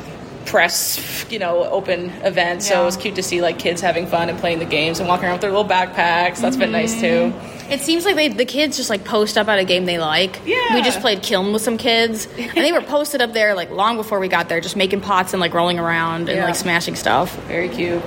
press, you know, open event. Yeah. So it was cute to see like kids having fun and playing the games and walking around with their little backpacks. That's mm-hmm. been nice too. It seems like they, the kids just like post up at a game they like. Yeah. We just played Kiln with some kids, and they were posted up there like long before we got there, just making pots and like rolling around and yeah. like smashing stuff. Very cute.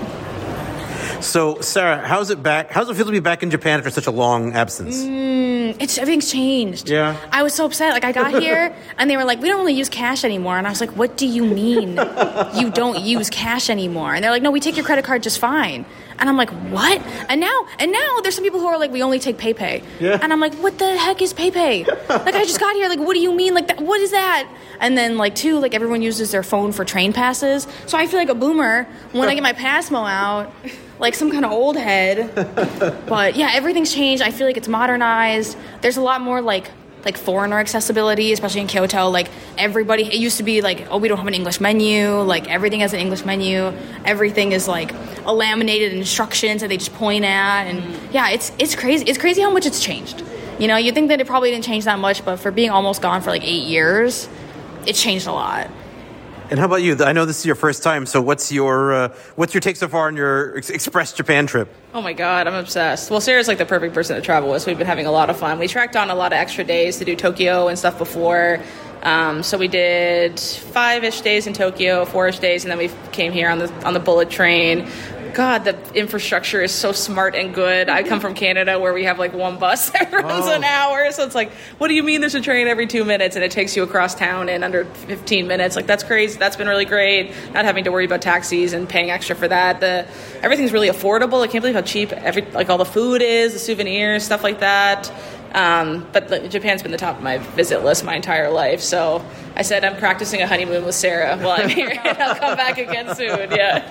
So, Sarah, how's it back? How's it feel to be back in Japan after such a long absence? Mm, it's everything's changed. Yeah. I was so upset. Like I got here and they were like, "We don't really use cash anymore," and I was like, "What do you mean you don't use cash anymore?" And they're like, "No, we take your credit card just fine." And I'm like, "What?" And now, and now there's some people who are like, "We only take PayPay." Yeah. And I'm like, "What the heck is PayPay?" Like I just got here. Like, what do you mean? Like, that, what is that? And then like two, like everyone uses their phone for train passes. So I feel like a boomer when I get my Passmo out. Like some kind of old head. But yeah, everything's changed. I feel like it's modernized. There's a lot more like like foreigner accessibility, especially in Kyoto. Like everybody, it used to be like, oh, we don't have an English menu. Like everything has an English menu. Everything is like a laminated instructions that they just point at. And yeah, it's it's crazy. It's crazy how much it's changed. You know, you'd think that it probably didn't change that much, but for being almost gone for like eight years, it's changed a lot. And how about you? I know this is your first time, so what's your uh, what's your take so far on your ex- Express Japan trip? Oh my God, I'm obsessed. Well, Sarah's like the perfect person to travel with, so we've been having a lot of fun. We tracked on a lot of extra days to do Tokyo and stuff before. Um, so we did five-ish days in Tokyo, four-ish days, and then we came here on the on the bullet train. God, the infrastructure is so smart and good. I come from Canada where we have like one bus that runs oh. an hour. So it's like, what do you mean there's a train every two minutes and it takes you across town in under fifteen minutes? Like, that's crazy. That's been really great. Not having to worry about taxis and paying extra for that. The everything's really affordable. I can't believe how cheap every like all the food is, the souvenirs, stuff like that. Um, but the, Japan's been the top of my visit list my entire life. So I said I'm practicing a honeymoon with Sarah while I'm here, and I'll come back again soon. Yeah.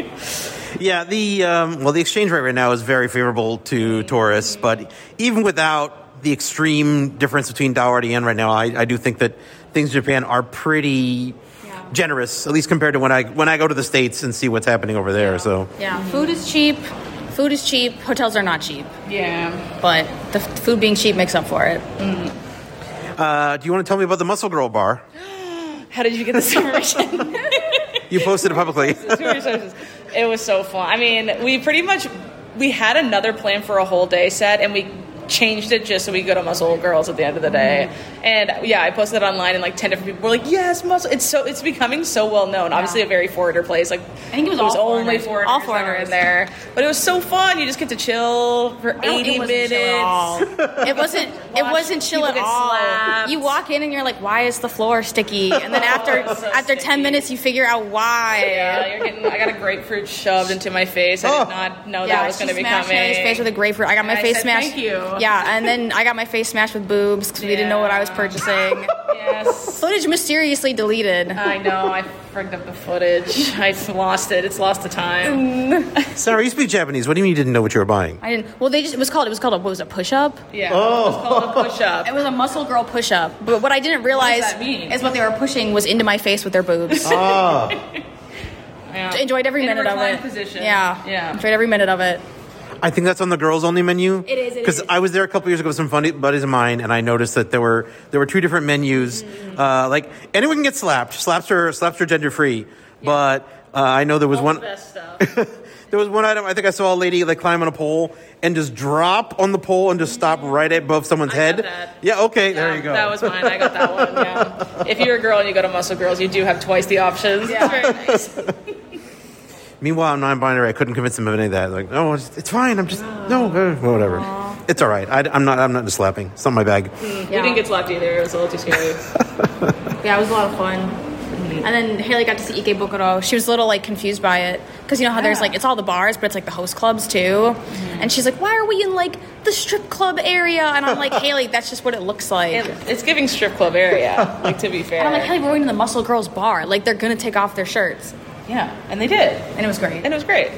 Yeah, the um, well, the exchange rate right now is very favorable to tourists, but even without the extreme difference between dollar to yen right now, I, I do think that things in Japan are pretty yeah. generous, at least compared to when I when I go to the States and see what's happening over there. Yeah. So yeah, food is cheap. Food is cheap. Hotels are not cheap. Yeah, but the f- food being cheap makes up for it. Mm. Uh, do you want to tell me about the Muscle Girl bar? How did you get this information? You posted it publicly. It was so fun. I mean, we pretty much we had another plan for a whole day set, and we changed it just so we could go to Muscle Girls at the end of the day. Mm-hmm. And yeah, I posted it online, and like ten different people were like, "Yes, Muscle." It's so it's becoming so well known. Yeah. Obviously, a very foreigner place. Like I think it was, it was all only foreigners. foreigners, all foreigners in there, but it was so fun. You just get to chill for eighty it minutes. It wasn't. It wasn't chill at all. Slapped. You walk in and you're like, "Why is the floor sticky?" And then after so after sticky. ten minutes, you figure out why. Yeah, you're getting. I got a grapefruit shoved into my face. I did not know Yeah, that was going to be smashed coming. Haley's face with a grapefruit. I got my And I face said, smashed. "Thank you." Yeah, and then I got my face smashed with boobs because we didn't know what I was purchasing. Yes. Footage mysteriously deleted. I know. I frigged up the footage. I lost it. It's lost the time. Sarah, you speak Japanese. What do you mean you didn't know what you were buying? I didn't. Well, they just. It was called. It was called a. What was it? Push up. Yeah. Oh. It was called a push-up. It was a muscle girl push up. But what I didn't realize that mean? is what they were pushing was into my face with their boobs. Oh. Yeah. Enjoyed every In a minute of reclined it. position. Yeah. Yeah. Enjoyed every minute of it. I think that's on the girls only menu. It is, it Because is. I was there a couple years ago with some funny buddies of mine, and I noticed that there were there were two different menus. Mm-hmm. Uh, like anyone can get slapped. Slaps are slaps are gender free, but uh, I know there was All one. the best stuff. There was one item. I think I saw a lady like climb on a pole and just drop on the pole and just stop right above someone's I head. got that. Yeah. Okay. there Yeah, you go. That was mine. I got that one. Yeah. If you're a girl and you go to Muscle Girls, you do have twice the options. Yeah. It's very nice. Meanwhile, I'm non-binary. I couldn't convince him of any of that. Like, no, it's, it's fine. I'm just no, uh, whatever. Aww. It's all right. I, I'm not. I'm not just slapping. It's not my bag. We didn't get slapped either. It was a little too scary. Yeah, it was a lot of fun. And then Haley got to see Ikebukuro. She was a little like confused by it because you know how there's like it's all the bars, but it's like the host clubs too. Mm-hmm. And she's like, "Why are we in like the strip club area?" And I'm like, "Haley, that's just what it looks like." It, it's giving strip club area. Like to be fair. And I'm like, "Haley, we're going to the Muscle Girls bar. Like they're gonna take off their shirts." Yeah, and they did, And it was great. and it was great.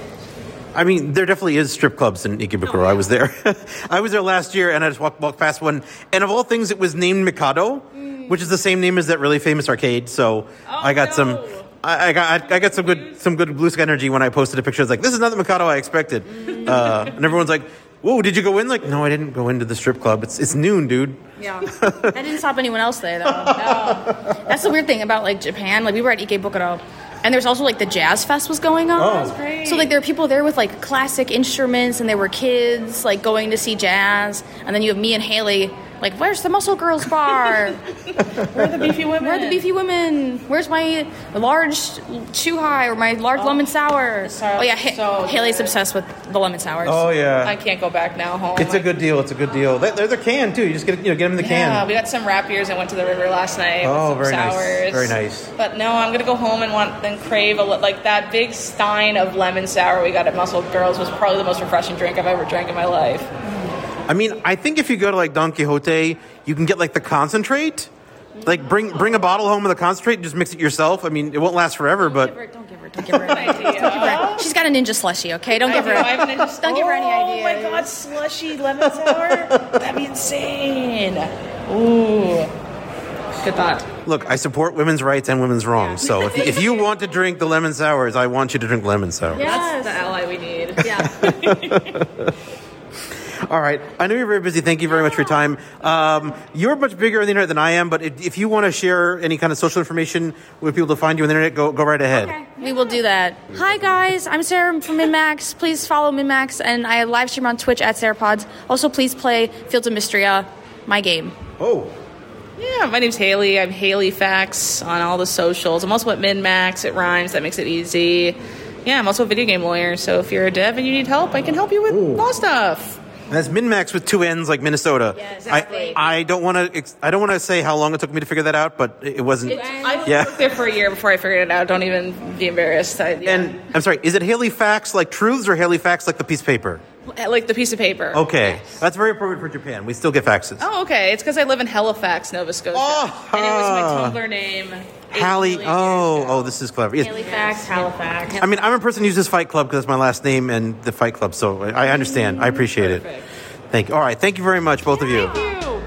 I mean, there definitely is strip clubs in Ikebukuro. I was there. I was there last year, and I just walked, walked past one. And of all things, it was named Mikado, mm. which is the same name as that really famous arcade. So Oh, I got no. some. I, I got I got some good some good blue sky energy when I posted a picture. I was like, "This is not the Mikado I expected," uh, and everyone's like, "Whoa, did you go in?" Like, no, I didn't go into the strip club. It's it's noon, dude. Yeah, that didn't stop anyone else there though. No. That's the weird thing about like Japan. Like we were at Ikebukuro, and there's also like the jazz fest was going on. Oh. That's great. So like there were people there with like classic instruments, and there were kids like going to see jazz, and then you have me and Haley. Like, where's the Muscle Girls bar? Where are the beefy women? Where are the beefy women? Where's my large Chuhai or my large lemon sour? sour- Oh yeah, ha- so Haley's good. obsessed with the lemon sours. Oh yeah, I can't go back now home. it's a good deal. It's a good deal. They, they're the can too. You just get you know get them in the Yeah, can. we got some wrap beers and went to the river last night. Oh, with some very nice. sours. Very nice. But no, I'm gonna go home and want then crave a li- like that big stein of lemon sour we got at Muscle Girls was probably the most refreshing drink I've ever drank in my life. I mean, I think if you go to like Don Quixote, you can get like the concentrate. Like bring bring a bottle home of the concentrate and just mix it yourself. I mean, it won't last forever, but Don't give her, don't give her an idea. Don't give her, she's got a ninja slushie, okay? Don't give her. I have an interest- Don't give her any Oh my ideas. god, slushy lemon sour? That'd be insane. Ooh. Good thought. look, I support women's rights and women's wrongs. So if, if you want to drink the lemon sours, I want you to drink lemon sours. Yes. That's the ally we need. Yeah. All right. I know you're very busy. Thank you very much for your time. Um, you're much bigger on the internet than I am, but if, if you want to share any kind of social information with people to find you on the internet, go go right ahead. Okay, we will do that. Hi guys, I'm Sarah from MinMax. Please follow MinMax, and I live stream on Twitch at SarahPods. Also, please play Fields of Mystria, my game. Oh. Yeah, my name's Haley. I'm Haley Fax on all the socials. I'm also at MinMax. It rhymes. That makes it easy. Yeah, I'm also a video game lawyer. So if you're a dev and you need help, I can help you with Ooh. law stuff. That's MinMax with two N's, like Minnesota. Yeah, exactly. I, I don't want to. I don't want to say how long it took me to figure that out, but it wasn't. I Yeah. worked there for a year before I figured it out. Don't even be embarrassed. I, yeah. And I'm sorry. Is it Haley Fax like truths or Haley Fax like the piece of paper? like the piece of paper. Okay, that's very appropriate for Japan. We still get faxes. Oh, okay. It's because I live in Halifax, Nova Scotia, Oh, and it was ah. my Tumblr name. eight Hallie. million Oh, years ago. oh, this is clever. Yes. Halifax, Halifax. I mean, I'm a person who uses Fight Club because that's my last name and the Fight Club, so I I understand. I appreciate it. Perfect. Thank you. All right, thank you very much, both of you. Thank you.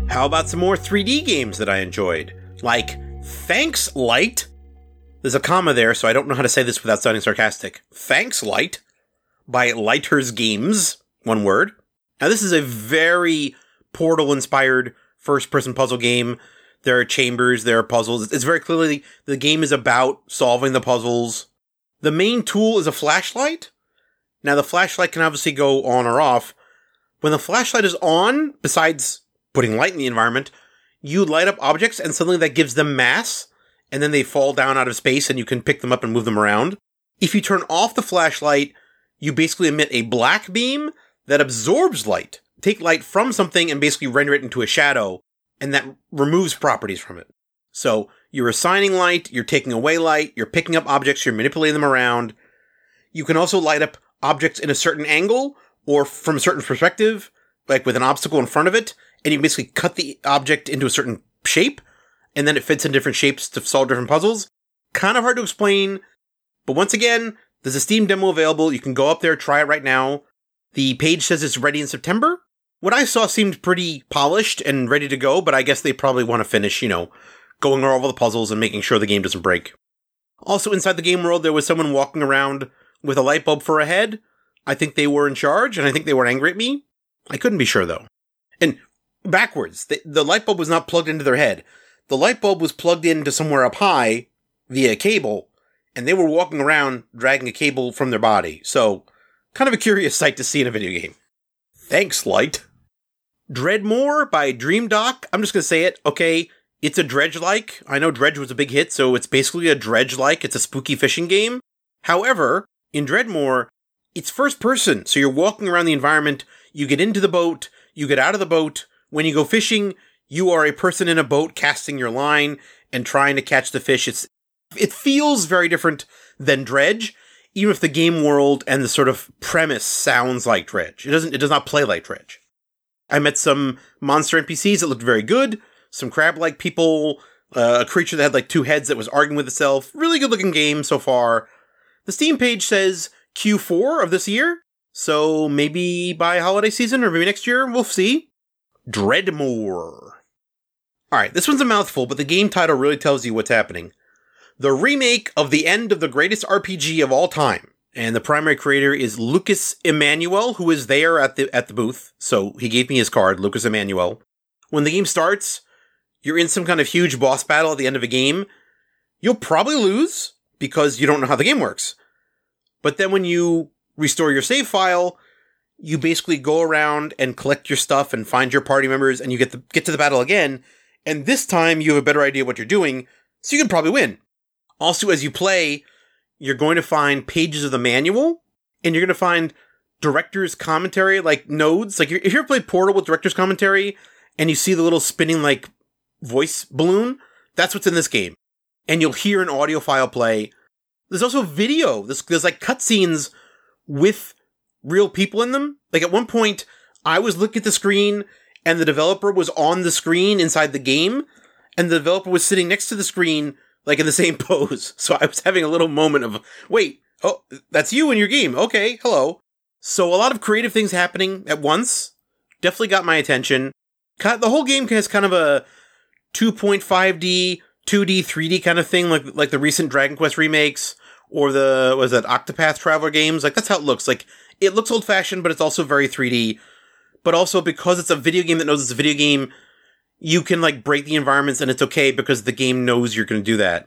How about some more three D games that I enjoyed? Like Thanks Light. There's a comma there, so I don't know how to say this without sounding sarcastic. Thanks Light by Lighters Games. One word. Now this is a very Portal-inspired first-person puzzle game. There are chambers, there are puzzles. It's very clearly, the game is about solving the puzzles. The main tool is a flashlight. Now the flashlight can obviously go on or off. When the flashlight is on, besides putting light in the environment, you light up objects and something that gives them mass, and then they fall down out of space and you can pick them up and move them around. If you turn off the flashlight, you basically emit a black beam that absorbs light. Take light from something and basically render it into a shadow, and that removes properties from it. So you're assigning light, you're taking away light, you're picking up objects, you're manipulating them around. You can also light up objects in a certain angle or from a certain perspective, like with an obstacle in front of it, and you basically cut the object into a certain shape, and then it fits in different shapes to solve different puzzles. Kind of hard to explain, but once again, there's a Steam demo available. You can go up there, try it right now. The page says it's ready in September. What I saw seemed pretty polished and ready to go, but I guess they probably want to finish, you know, going over all the puzzles and making sure the game doesn't break. Also, inside the game world, there was someone walking around with a light bulb for a head. I think they were in charge, and I think they were angry at me. I couldn't be sure, though. And backwards, the, the light bulb was not plugged into their head. The light bulb was plugged into somewhere up high via a cable, and they were walking around dragging a cable from their body. So, kind of a curious sight to see in a video game. Thanks, Light. Dreadmore by DreamDock. I'm just going to say it. Okay, it's a Dredge-like. I know Dredge was a big hit, so it's basically a Dredge-like. It's a spooky fishing game. However, in Dreadmore, it's first person. So you're walking around the environment, you get into the boat, you get out of the boat. When you go fishing, you are a person in a boat casting your line and trying to catch the fish. It's It feels very different than Dredge, even if the game world and the sort of premise sounds like Dredge. It doesn't, it does not play like Dredge. I met some monster N P Cs that looked very good, some crab-like people, uh, a creature that had like two heads that was arguing with itself. Really good-looking game so far. The Steam page says Q four of this year, so maybe by holiday season or maybe next year, we'll see. Dreadmore. Alright, this one's a mouthful, but the game title really tells you what's happening. The remake of the end of the greatest R P G of all time. And the primary creator is Lucas Emanuel, who is there at the at the booth. So he gave me his card, Lucas Emanuel. When the game starts, you're in some kind of huge boss battle at the end of a game. You'll probably lose because you don't know how the game works. But then when you restore your save file, you basically go around and collect your stuff and find your party members, and you get the, get to the battle again. And this time you have a better idea what you're doing, so you can probably win. Also, as you play, you're going to find pages of the manual, and you're going to find director's commentary, like nodes. Like, if you ever played Portal with director's commentary, and you see the little spinning, like, voice balloon, that's what's in this game. And you'll hear an audio file play. There's also video. There's, there's like, cutscenes with real people in them. Like, at one point, I was looking at the screen, and the developer was on the screen inside the game, and the developer was sitting next to the screen, like in the same pose. So I was having a little moment of, wait, oh, that's you in your game. Okay, hello. So a lot of creative things happening at once. Definitely got my attention. The whole game has kind of a two point five D, two D, three D kind of thing, like like the recent Dragon Quest remakes, or the, was that Octopath Traveler games? Like, that's how it looks. Like, it looks old-fashioned, but it's also very three D. But also, because it's a video game that knows it's a video game, you can, like, break the environments and it's okay because the game knows you're going to do that.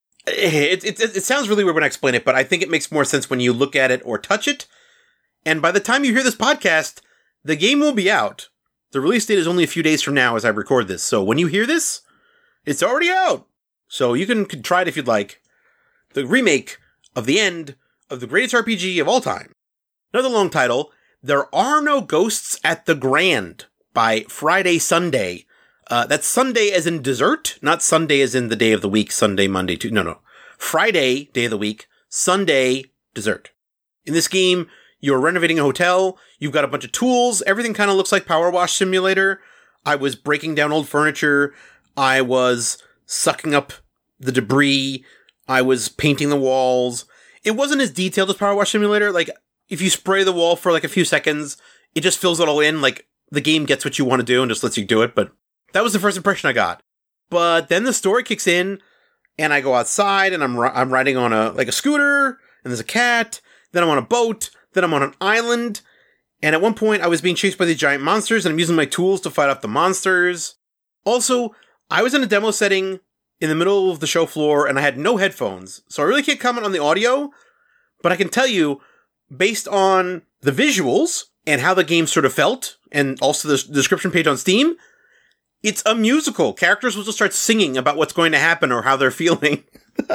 It, it, it, it sounds really weird when I explain it, but I think it makes more sense when you look at it or touch it. And by the time you hear this podcast, the game will be out. The release date is only a few days from now as I record this. So when you hear this, it's already out. So you can, can try it if you'd like. The remake of the end of the greatest R P G of all time. Another long title, There Are No Ghosts at the Grand by Friday Sunday. Uh, that's Sunday as in dessert, not Sunday as in the day of the week, Sunday, Monday, Tuesday. No, no. Friday, day of the week, Sunday, dessert. In this game, you're renovating a hotel, you've got a bunch of tools, everything kind of looks like Power Wash Simulator. I was breaking down old furniture, I was sucking up the debris, I was painting the walls. It wasn't as detailed as Power Wash Simulator. Like, if you spray the wall for like a few seconds, it just fills it all in, like, the game gets what you want to do and just lets you do it, but That was the first impression I got. But then the story kicks in, and I go outside, and I'm I'm riding on a like a scooter, and there's a cat. Then I'm on a boat. Then I'm on an island. And at one point, I was being chased by these giant monsters, and I'm using my tools to fight off the monsters. Also, I was in a demo setting in the middle of the show floor, and I had no headphones. So I really can't comment on the audio, but I can tell you, based on the visuals and how the game sort of felt, and also the description page on Steam, it's a musical. Characters will just start singing about what's going to happen or how they're feeling.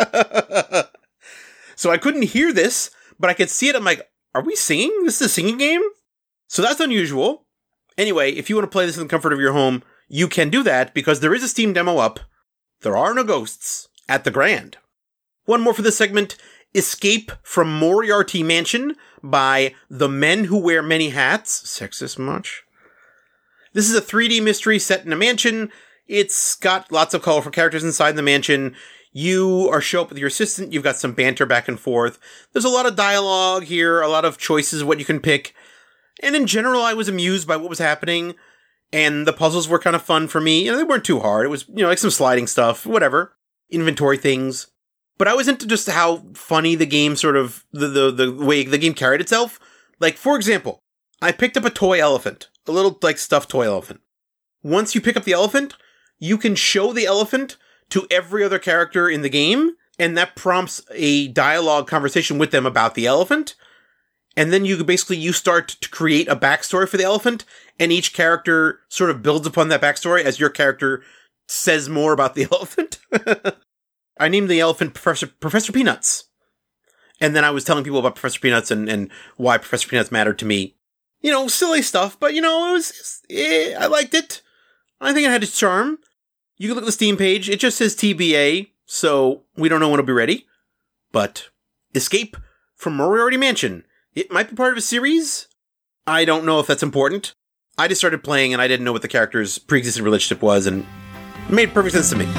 So I couldn't hear this, but I could see it. I'm like, are we singing? This is a singing game? So that's unusual. Anyway, if you want to play this in the comfort of your home, you can do that because there is a Steam demo up. There are no ghosts at the Grand. One more for this segment. Escape from Moriarty Mansion by The Men Who Wear Many Hats. Sexist much? This is a three D mystery set in a mansion. It's got lots of colorful characters inside the mansion. You are show up with your assistant. You've got some banter back and forth. There's a lot of dialogue here, a lot of choices of what you can pick. And in general, I was amused by what was happening. And the puzzles were kind of fun for me. You know, they weren't too hard. It was, you know, like some sliding stuff, whatever. Inventory things. But I was into just how funny the game sort of, the, the, the way the game carried itself. Like, for example, I picked up a toy elephant. A little, like, stuffed toy elephant. Once you pick up the elephant, you can show the elephant to every other character in the game, and that prompts a dialogue conversation with them about the elephant. And then you basically, you start to create a backstory for the elephant, and each character sort of builds upon that backstory as your character says more about the elephant. I named the elephant Professor, Professor Peanuts. And then I was telling people about Professor Peanuts and, and why Professor Peanuts mattered to me. You know, silly stuff, but, you know, it was, eh, I liked it. I think it had its charm. You can look at the Steam page. It just says T B A, so we don't know when it'll be ready. But Escape from Moriarty Mansion. It might be part of a series. I don't know if that's important. I just started playing, and I didn't know what the character's pre-existing relationship was, and it made perfect sense to me.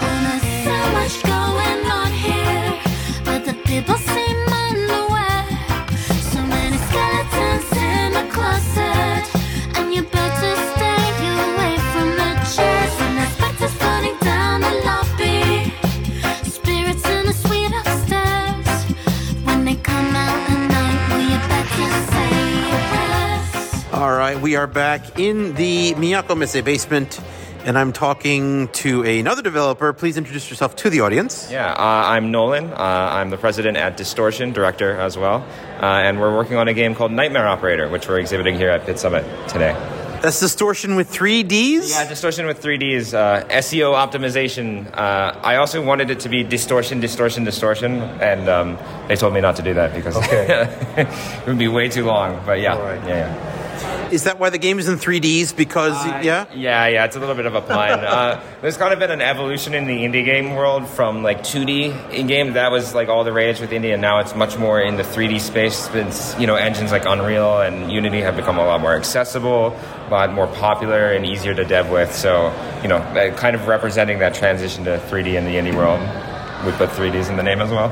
All right, we are back in the Miyako Mise basement, and I'm talking to another developer. Please introduce yourself to the audience. Yeah, uh, I'm Nolan. Uh, I'm the president at Distortion, director as well, uh, and we're working on a game called Nightmare Operator, which we're exhibiting here at Bit Summit today. That's Distortion with three Ds? Yeah, Distortion with three Ds. Uh, S E O optimization. Uh, I also wanted it to be Distortion, Distortion, Distortion, and um, they told me not to do that because okay. It would be way too long. But yeah, right. yeah, yeah. Is that why the game is in three Ds? Because, uh, yeah? Yeah, yeah, it's a little bit of a pun. uh, there's kind of been an evolution in the indie game world from, like, two D in-game. That was, like, all the rage with indie, and now it's much more in the three D space. It's, you know, engines like Unreal and Unity have become a lot more accessible, a lot more popular and easier to dev with. So, you know, kind of representing that transition to three D in the indie world. We put three Ds in the name as well.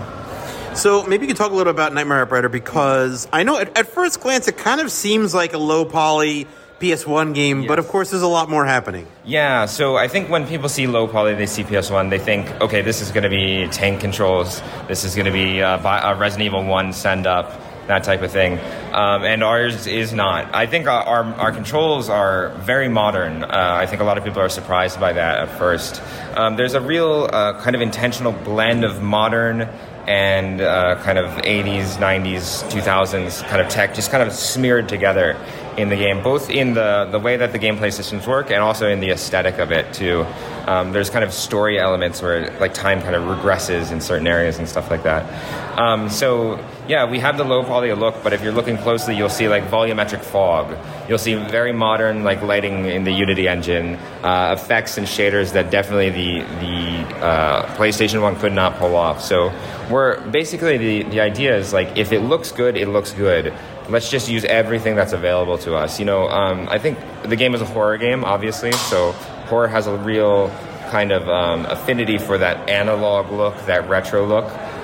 So maybe you could talk a little about Nightmare Operator, because I know at, at first glance it kind of seems like a low poly P S one game, yes. But of course there's a lot more happening. Yeah, so I think when people see low poly, they see P S one, they think, okay, this is going to be tank controls, this is going to be uh, a Resident Evil one send up, that type of thing. Um, and ours is not. I think our, our, our controls are very modern. Uh, I think a lot of people are surprised by that at first. Um, there's a real uh, kind of intentional blend of modern and uh, kind of eighties, nineties, two thousands kind of tech just kind of smeared together in the game, both in the, the way that the gameplay systems work and also in the aesthetic of it, too. Um, there's kind of story elements where like time kind of regresses in certain areas and stuff like that. Um, so, yeah, we have the low poly look, but if you're looking closely, you'll see like volumetric fog. You'll see very modern like lighting in the Unity engine, uh, effects and shaders that definitely the, the uh, PlayStation one could not pull off. So we're basically the, the idea is like if it looks good, it looks good. Let's just use everything that's available to us. You know, um, I think the game is a horror game, obviously, so horror has a real kind of um, affinity for that analog look, that retro look.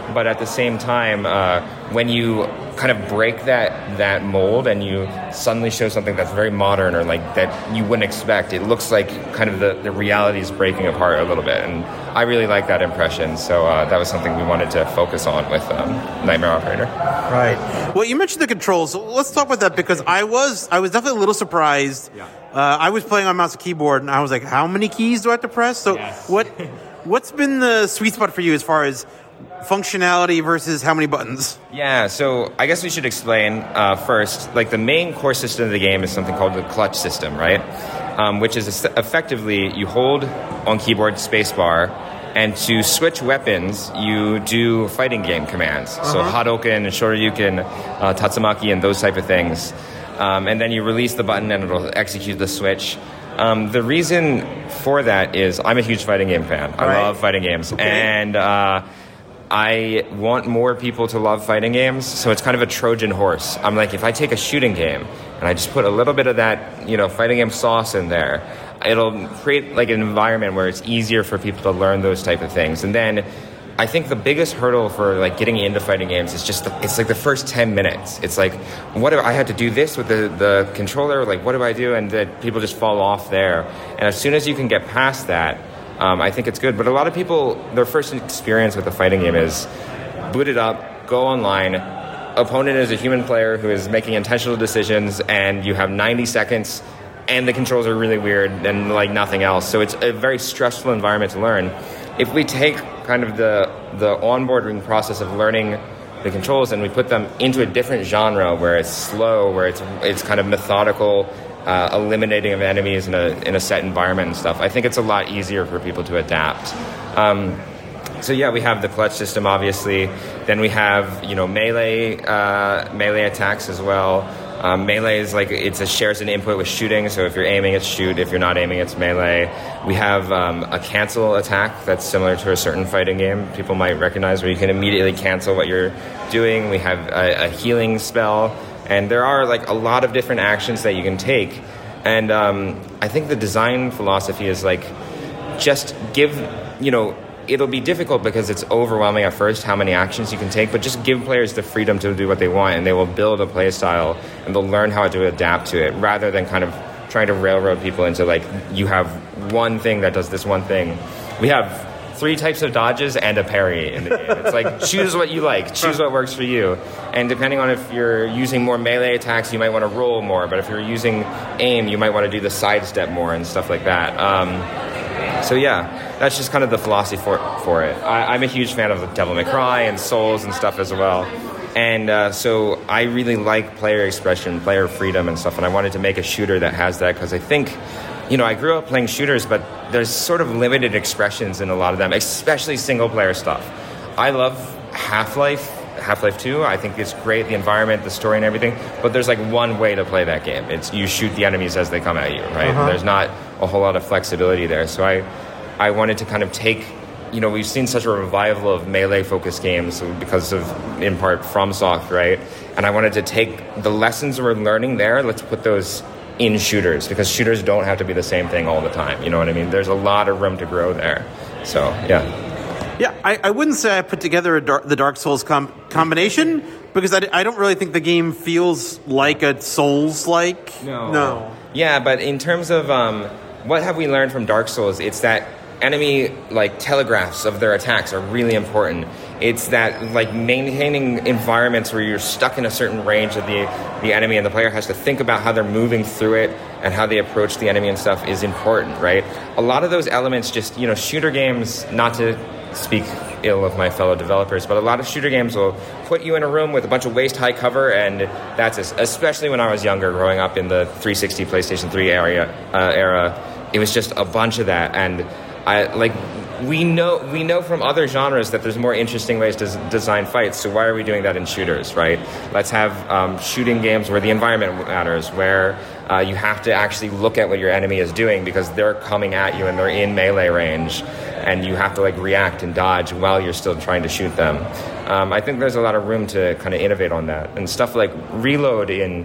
but at the same time, uh, when you kind of break that that mold and you suddenly show something that's very modern or like that you wouldn't expect, it looks like kind of the, the reality is breaking apart a little bit. And I really like that impression. So uh, that was something we wanted to focus on with um, Nightmare Operator. Right. Well, you mentioned the controls. So let's talk about that because I was I was definitely a little surprised. Yeah. Uh, I was playing on mouse and keyboard, and I was like, how many keys do I have to press? So Yes. what what's been the sweet spot for you as far as functionality versus how many buttons? Yeah, so I guess we should explain uh, first, like the main core system of the game is something called the clutch system, right? Um, which is effectively you hold on keyboard spacebar, and to switch weapons, you do fighting game commands. Uh-huh. So Hadouken and Shoryuken, uh, Tatsumaki, and those type of things. Um, and then you release the button and it'll execute the switch. Um, the reason for that is I'm a huge fighting game fan. I right. love fighting games. Okay. And uh, I want more people to love fighting games, so it's kind of a Trojan horse. I'm like, if I take a shooting game and I just put a little bit of that, you know, fighting game sauce in there, it'll create like an environment where it's easier for people to learn those type of things. And then I think the biggest hurdle for like getting into fighting games is just the, it's like the first ten minutes. It's like, what do I have to do this with the, the controller? Like, what do I do? And that people just fall off there. And as soon as you can get past that, um, I think it's good. But a lot of people, their first experience with a fighting game is boot it up, go online. Opponent is a human player who is making intentional decisions, and you have ninety seconds, and the controls are really weird and like nothing else. So it's a very stressful environment to learn. If we take kind of the the onboarding process of learning the controls and we put them into a different genre where it's slow, where it's it's kind of methodical, uh, eliminating of enemies in a in a set environment and stuff, I think it's a lot easier for people to adapt. Um, so yeah, we have the clutch system, obviously. Then we have, you know, melee uh, melee attacks as well. Um, melee is like, it's a shares an input with shooting, so if you're aiming, it's shoot. If you're not aiming, it's melee. We have um, a cancel attack that's similar to a certain fighting game people might recognize, where you can immediately cancel what you're doing. We have a, a healing spell, and there are like a lot of different actions that you can take. And um, I think the design philosophy is like, just give, you know, it'll be difficult because it's overwhelming at first how many actions you can take, but just give players the freedom to do what they want, and they will build a play style and they'll learn how to adapt to it, rather than kind of trying to railroad people into like, you have one thing that does this one thing. We have three types of dodges and a parry in the game. It's like, choose what you like, choose what works for you. And depending on if you're using more melee attacks, you might want to roll more, but if you're using aim, you might want to do the sidestep more and stuff like that. Um, So yeah, that's just kind of the philosophy for for it. I, I'm a huge fan of Devil May Cry and Souls and stuff as well. And uh, so I really like player expression, player freedom and stuff, and I wanted to make a shooter that has that, because I think, you know, I grew up playing shooters, but there's sort of limited expressions in a lot of them, especially single-player stuff. I love Half-Life, Half-Life two. I think it's great, the environment, the story and everything, but there's like one way to play that game. It's you shoot the enemies as they come at you, right? Uh-huh. There's not a whole lot of flexibility there. So I I wanted to kind of take, you know, we've seen such a revival of melee-focused games because of, in part, FromSoft, right? And I wanted to take the lessons we're learning there, let's put those in shooters, because shooters don't have to be the same thing all the time, you know what I mean? There's a lot of room to grow there. So, yeah. Yeah, I, I wouldn't say I put together a dark, the Dark Souls com- combination, because I, I don't really think the game feels like a Souls-like. No. No. Yeah, but in terms of um, what have we learned from Dark Souls, it's that enemy like telegraphs of their attacks are really important. It's that like maintaining environments where you're stuck in a certain range of the the enemy, and the player has to think about how they're moving through it and how they approach the enemy and stuff is important, right? A lot of those elements, just, you know, shooter games, not to speak ill of my fellow developers, but a lot of shooter games will put you in a room with a bunch of waist-high cover, and that's it. Especially when I was younger, growing up in the three sixty, PlayStation three area, uh, era, it was just a bunch of that. And I like we know we know from other genres that there's more interesting ways to z- design fights. So why are we doing that in shooters, right? Let's have um, shooting games where the environment matters, where uh, you have to actually look at what your enemy is doing, because they're coming at you and they're in melee range, and you have to like react and dodge while you're still trying to shoot them. Um, I think there's a lot of room to kind of innovate on that, and stuff like reload in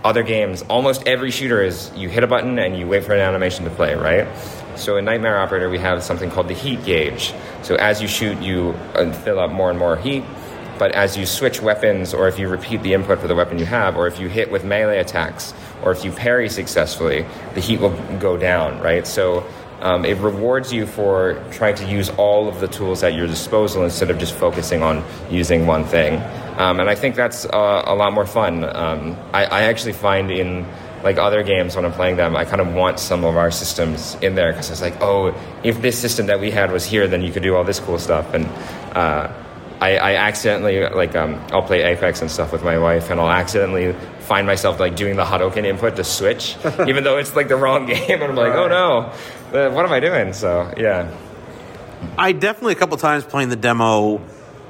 other games, almost every shooter is you hit a button and you wait for an animation to play, right? So in Nightmare Operator, we have something called the heat gauge. So as you shoot, you uh, fill up more and more heat. But as you switch weapons, or if you repeat the input for the weapon you have, or if you hit with melee attacks, or if you parry successfully, the heat will go down, right? So um, it rewards you for trying to use all of the tools at your disposal instead of just focusing on using one thing. Um, and I think that's uh, a lot more fun. Um, I, I actually find in like other games when I'm playing them, I kind of want some of our systems in there because it's like, oh, if this system that we had was here, then you could do all this cool stuff. And uh, I, I accidentally, like, um, I'll play Apex and stuff with my wife, and I'll accidentally find myself, like, doing the Hadouken input to switch, even though it's, like, the wrong game, and I'm like, oh, no, uh, what am I doing? So, yeah. I definitely, a couple times playing the demo,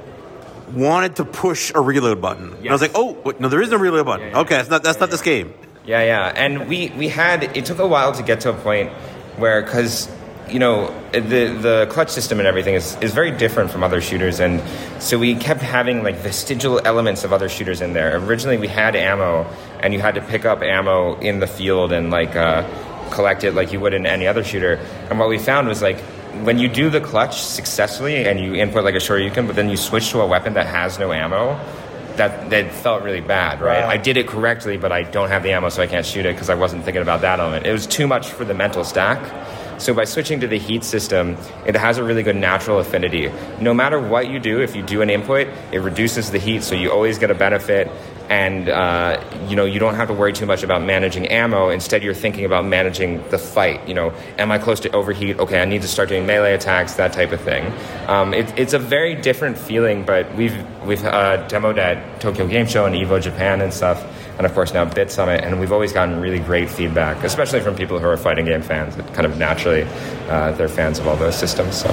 wanted to push a reload button. Yes. And I was like, oh, wait, no, there is no reload button. Yeah, yeah. Okay, that's not, that's yeah, not yeah. this game. Yeah, yeah, and we, we had, it took a while to get to a point where, because... you know, the the clutch system and everything is, is very different from other shooters, and so we kept having like vestigial elements of other shooters in there. Originally we had ammo, and you had to pick up ammo in the field and like uh, collect it like you would in any other shooter. And what we found was like when you do the clutch successfully and you input like a Shoryuken, but then you switch to a weapon that has no ammo, that that felt really bad, right? Wow. I did it correctly, but I don't have the ammo, so I can't shoot it because I wasn't thinking about that element. It was too much for the mental stack. So by switching to the heat system, it has a really good natural affinity. No matter what you do, if you do an input, it reduces the heat, so you always get a benefit. And, uh, you know, you don't have to worry too much about managing ammo. Instead, you're thinking about managing the fight. You know, am I close to overheat? Okay, I need to start doing melee attacks, that type of thing. Um, it, it's a very different feeling, but we've, we've uh, demoed at Tokyo Game Show and EVO Japan and stuff. And, of course, now Bit Summit, and we've always gotten really great feedback, especially from people who are fighting game fans. It kind of naturally, uh, they're fans of all those systems. So.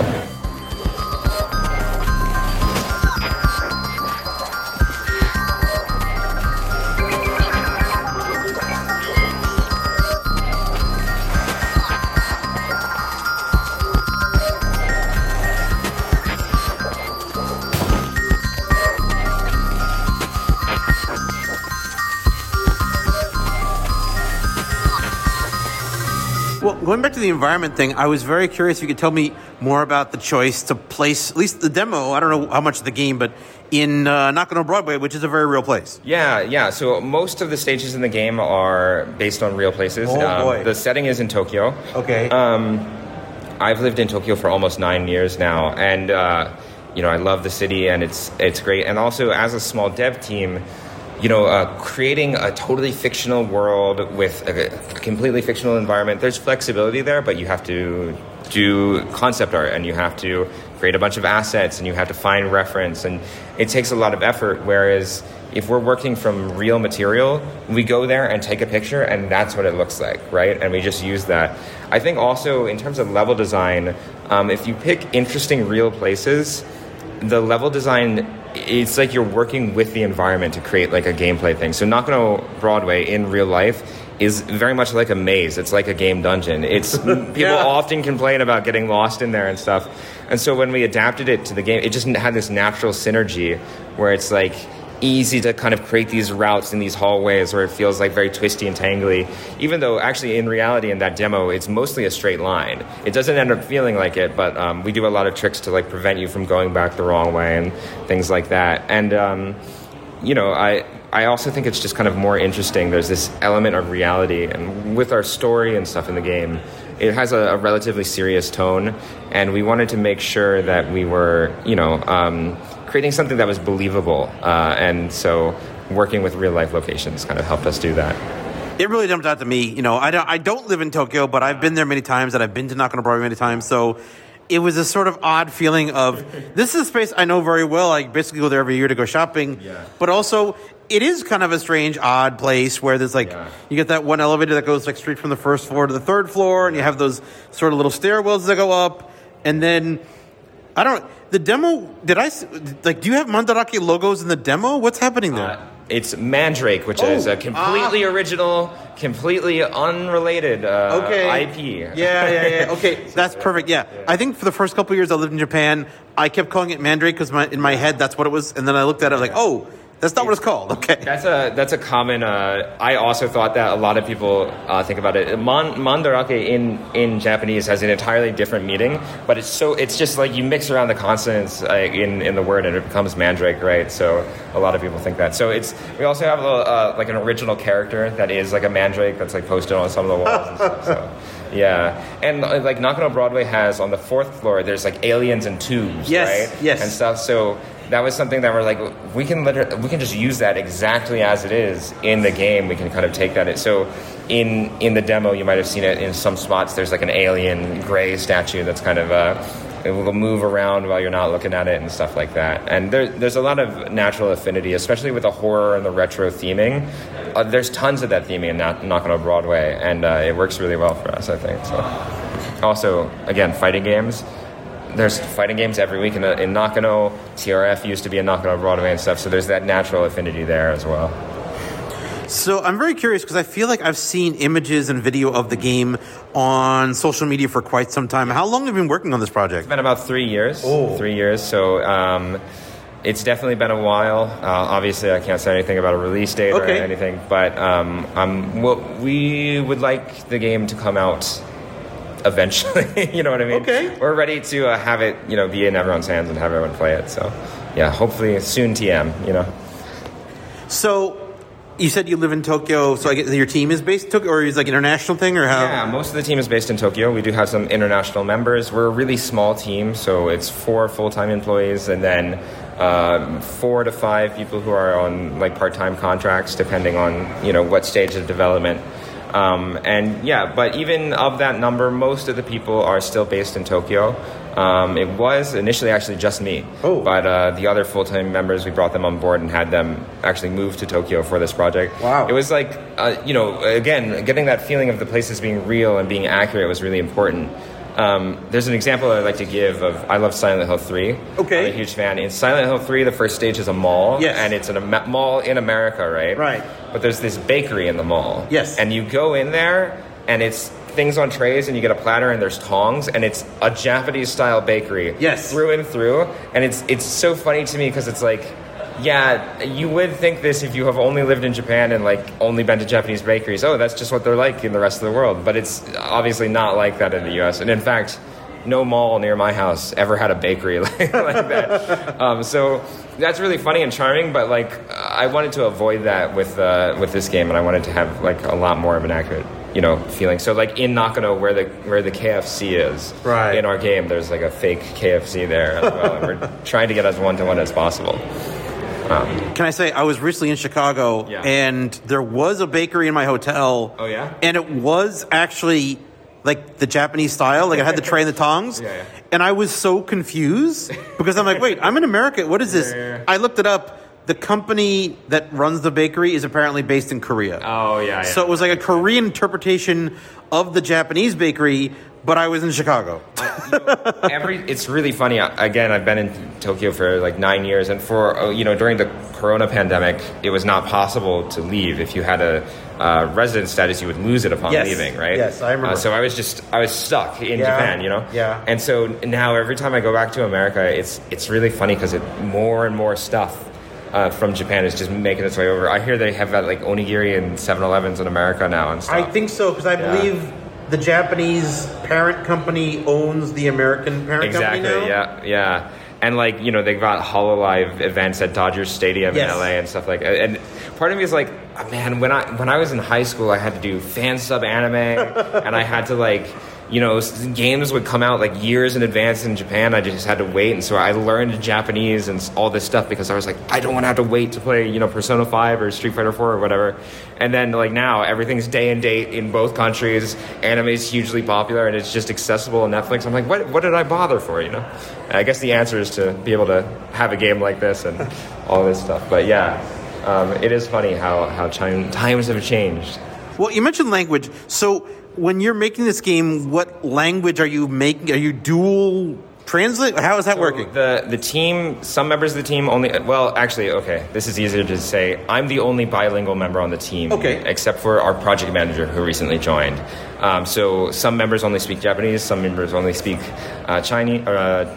Well, going back to the environment thing, I was very curious if you could tell me more about the choice to place, at least the demo, I don't know how much of the game, but in uh, Nakano Broadway, which is a very real place. Yeah, yeah. So most of the stages in the game are based on real places. Oh, um, boy. The setting is in Tokyo. Okay. Um, I've lived in Tokyo for almost nine years now, and, uh, you know, I love the city, and it's it's great. And also, as a small dev team, you know, uh, creating a totally fictional world with a completely fictional environment, there's flexibility there, but you have to do concept art and you have to create a bunch of assets and you have to find reference, and it takes a lot of effort, whereas if we're working from real material, we go there and take a picture and that's what it looks like, right? And we just use that. I think also in terms of level design, um, if you pick interesting real places, the level design, it's like you're working with the environment to create like a gameplay thing. So Nakano Broadway in real life is very much like a maze. It's like a game dungeon. It's people yeah. often complain about getting lost in there and stuff. And so when we adapted it to the game, it just had this natural synergy where it's like easy to kind of create these routes in these hallways where it feels like very twisty and tangly, even though actually in reality in that demo it's mostly a straight line. It doesn't end up feeling like it, but um, we do a lot of tricks to like prevent you from going back the wrong way and things like that. And um, you know, I I also think it's just kind of more interesting. There's this element of reality, and with our story and stuff in the game, it has a, a relatively serious tone, and we wanted to make sure that we were, you know, um, creating something that was believable, uh, and so working with real-life locations kind of helped us do that. It really jumped out to me. You know, I don't, I don't live in Tokyo, but I've been there many times, and I've been to Nakano Broadway many times, so it was a sort of odd feeling of, this is a space I know very well. I basically go there every year to go shopping, yeah. but also it is kind of a strange, odd place where there's like, yeah. you get that one elevator that goes like straight from the first floor to the third floor, and you have those sort of little stairwells that go up, and then, I don't, the demo, did I, like, do you have Mandarake logos in the demo? What's happening there? Uh, it's Mandrake, which oh, is a completely ah. original, completely unrelated uh, okay. I P. Yeah, yeah, yeah. Okay, that's perfect. Yeah. yeah, I think for the first couple of years I lived in Japan, I kept calling it Mandrake because my, in my head that's what it was, and then I looked at it, I was like, oh, That's not what it's called. Okay. That's a that's a common. Uh, I also thought that a lot of people uh, think about it. Man, mandarake in, in Japanese has an entirely different meaning, but it's so it's just like you mix around the consonants uh, in in the word and it becomes mandrake, right? So a lot of people think that. So it's we also have a little, uh, like an original character that is like a mandrake that's like posted on some of the walls and stuff. So. Yeah, and uh, like Nakano Broadway has on the fourth floor, there's like aliens and tubes, yes, right? Yes, and stuff. So that was something that we're like, we can literally, we can just use that exactly as it is in the game. We can kind of take that. So in in the demo, you might have seen it in some spots. There's like an alien gray statue that's kind of uh, it will move around while you're not looking at it and stuff like that. And there, there's a lot of natural affinity, especially with the horror and the retro theming. Uh, there's tons of that theming in Nakano Broadway, and uh, it works really well for us, I think. So, also, again, fighting games. There's fighting games every week in, in Nakano. T R F used to be in Nakano Broadway and stuff, so there's that natural affinity there as well. So I'm very curious because I feel like I've seen images and video of the game on social media for quite some time. How long have you been working on this project? It's been about three years. Oh. Three years. So um, it's definitely been a while. Uh, obviously, I can't say anything about a release date okay. or anything, but um, um, well, we would like the game to come out eventually. You know what I mean? Okay. We're ready to uh, have it, you know, be in everyone's hands and have everyone play it. So, yeah, hopefully soon T M, you know. So you said you live in Tokyo, so I guess your team is based in Tokyo, or is it like an international thing, or how? Yeah, most of the team is based in Tokyo. We do have some international members. We're a really small team, so it's four full-time employees, and then um, four to five people who are on like part-time contracts, depending on you know what stage of development. Um, and yeah, but even of that number, most of the people are still based in Tokyo. Um, it was initially actually just me, oh. but uh, the other full-time members, we brought them on board and had them actually move to Tokyo for this project. Wow. It was like, uh, you know, again, getting that feeling of the places being real and being accurate was really important. Um, there's an example I'd like to give of, I love Silent Hill three. Okay. I'm a huge fan. In Silent Hill three, the first stage is a mall. Yes. And it's in a ma- mall in America, right? Right. But there's this bakery in the mall. Yes. And you go in there, and it's things on trays, and you get a platter, and there's tongs, and it's a Japanese-style bakery. Yes. Through and through. And it's it's so funny to me because it's like, yeah, you would think this if you have only lived in Japan and like only been to Japanese bakeries. Oh, that's just what they're like in the rest of the world. But it's obviously not like that in the U S. And in fact, no mall near my house ever had a bakery like, like that. Um, so that's really funny and charming. But like, I wanted to avoid that with uh, with this game, and I wanted to have like a lot more of an accurate, you know, feeling. So like in Nakano, where the where the K F C is, right. in our game, there's like a fake K F C there as well, and we're trying to get as one to one as possible. Um, Can I say, I was recently in Chicago, yeah. and there was a bakery in my hotel. Oh, yeah? And it was actually like the Japanese style. Like I had the tray and the tongs. Yeah, yeah. And I was so confused because I'm like, wait, I'm in America. What is this? Yeah, yeah, yeah. I looked it up. The company that runs the bakery is apparently based in Korea. Oh, yeah, yeah. So it was like a Korean interpretation of the Japanese bakery, but I was in Chicago. Uh, you know, every it's really funny. Again, I've been in Tokyo for like nine years, and for uh, you know during the Corona pandemic, it was not possible to leave. If you had a uh, resident status, you would lose it upon Yes. leaving, right? Yes, I remember. Uh, so I was just I was stuck in Yeah. Japan, you know. Yeah. And so now every time I go back to America, it's it's really funny because it more and more stuff. Uh, from Japan is just making its way over. I hear they have that like onigiri and seven elevens in America now and stuff. I think so, because I Yeah. believe the Japanese parent company owns the American parent Exactly, company now. yeah, yeah. And like, you know, they've got HoloLive events at Dodger Stadium Yes. in L A and stuff like that. And part of me is like, oh, man, when I when I was in high school, I had to do fan sub anime, and I had to like, you know, games would come out like years in advance in Japan. I just had to wait, and so I learned Japanese and all this stuff because I was like, I don't want to have to wait to play, you know, Persona five or Street Fighter four or whatever. And then like now, everything's day and date in both countries. Anime is hugely popular, and it's just accessible on Netflix. I'm like, what? What did I bother for? You know? And I guess the answer is to be able to have a game like this and all this stuff. But yeah, um, it is funny how how time, times have changed. Well, you mentioned language. So when you're making this game, what language are you making? Are you dual translate? How is that So working? The the team, some members of the team only. Well, actually, okay, this is easier to say. I'm the only bilingual member on the team, Okay. except for our project manager who recently joined. Um, so some members only speak Japanese, some members only speak uh, Chinese, or, uh,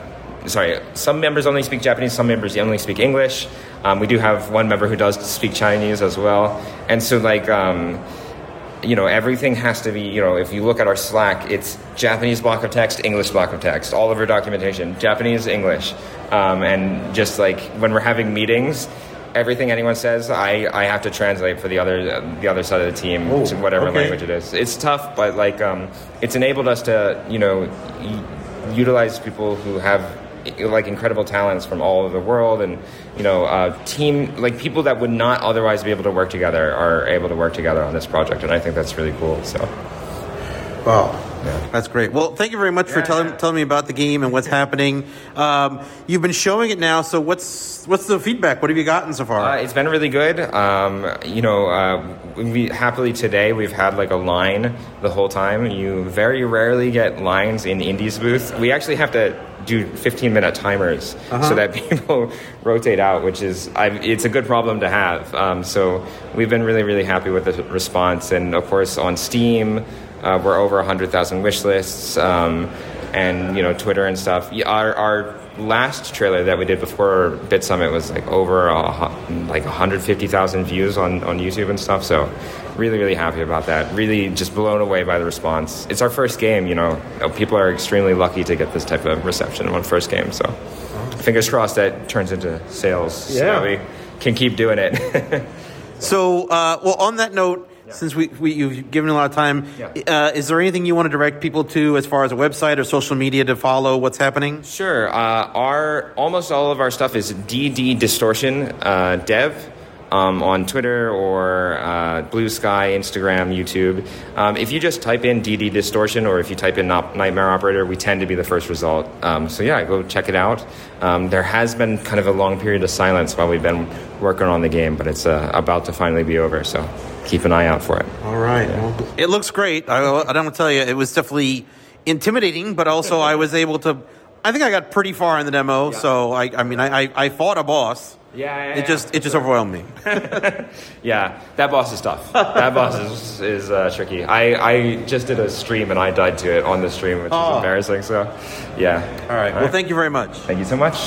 sorry, some members only speak Japanese, some members only speak English. Um, we do have one member who does speak Chinese as well. And so, like, um, you know, everything has to be, you know, if you look at our Slack, it's Japanese block of text, English block of text, all of our documentation, Japanese, English. Um, and just, like, when we're having meetings, everything anyone says, I, I have to translate for the other uh, the other side of the team Ooh, to whatever okay. language it is. It's tough, but like um, it's enabled us to you know y- utilize people who have like incredible talents from all over the world, and you know uh, team like people that would not otherwise be able to work together are able to work together on this project, and I think that's really cool. So, wow. Yeah. That's great. Well, thank you very much yeah. for telling telling me about the game and what's happening. Um, you've been showing it now, so what's what's the feedback? What have you gotten so far? Uh, it's been really good. Um, you know, uh, we happily today we've had like a line the whole time. You very rarely get lines in Indie's booth. We actually have to do fifteen minute timers uh-huh. so that people rotate out, which is I've, it's a good problem to have. Um, so we've been really really happy with the response, and of course on Steam. Uh, we're over one hundred thousand wish lists, um, and, you know, Twitter and stuff. Our, our last trailer that we did before Bit Summit was, like, over a, like one hundred fifty thousand views on, on YouTube and stuff, so really, really happy about that. Really just blown away by the response. It's our first game, you know. People are extremely lucky to get this type of reception on first game, so fingers crossed that turns into sales yeah. so that we can keep doing it. So, uh, well, on that note, Yeah. since we, we you've given a lot of time, yeah. uh, is there anything you want to direct people to as far as a website or social media to follow what's happening? Sure. Uh, our almost all of our stuff is D D Distortion uh, Dev um, on Twitter or uh, Blue Sky, Instagram, YouTube. Um, if you just type in D D Distortion or if you type in Nightmare Operator, we tend to be the first result. Um, so yeah, go check it out. Um, there has been kind of a long period of silence while we've been working on the game, but it's uh, about to finally be over. So keep an eye out for it. All right. Yeah. Well, it looks great. I, I don't want to tell you, it was definitely intimidating, but also I was able to, I think I got pretty far in the demo. Yeah. So, I, I mean, I, I fought a boss. Yeah, yeah, It yeah. just it just overwhelmed me. Yeah, that boss is tough. That boss is, is uh, tricky. I, I just did a stream and I died to it on the stream, which oh. is embarrassing. So, yeah. All right. All well, right. Thank you very much. Thank you so much.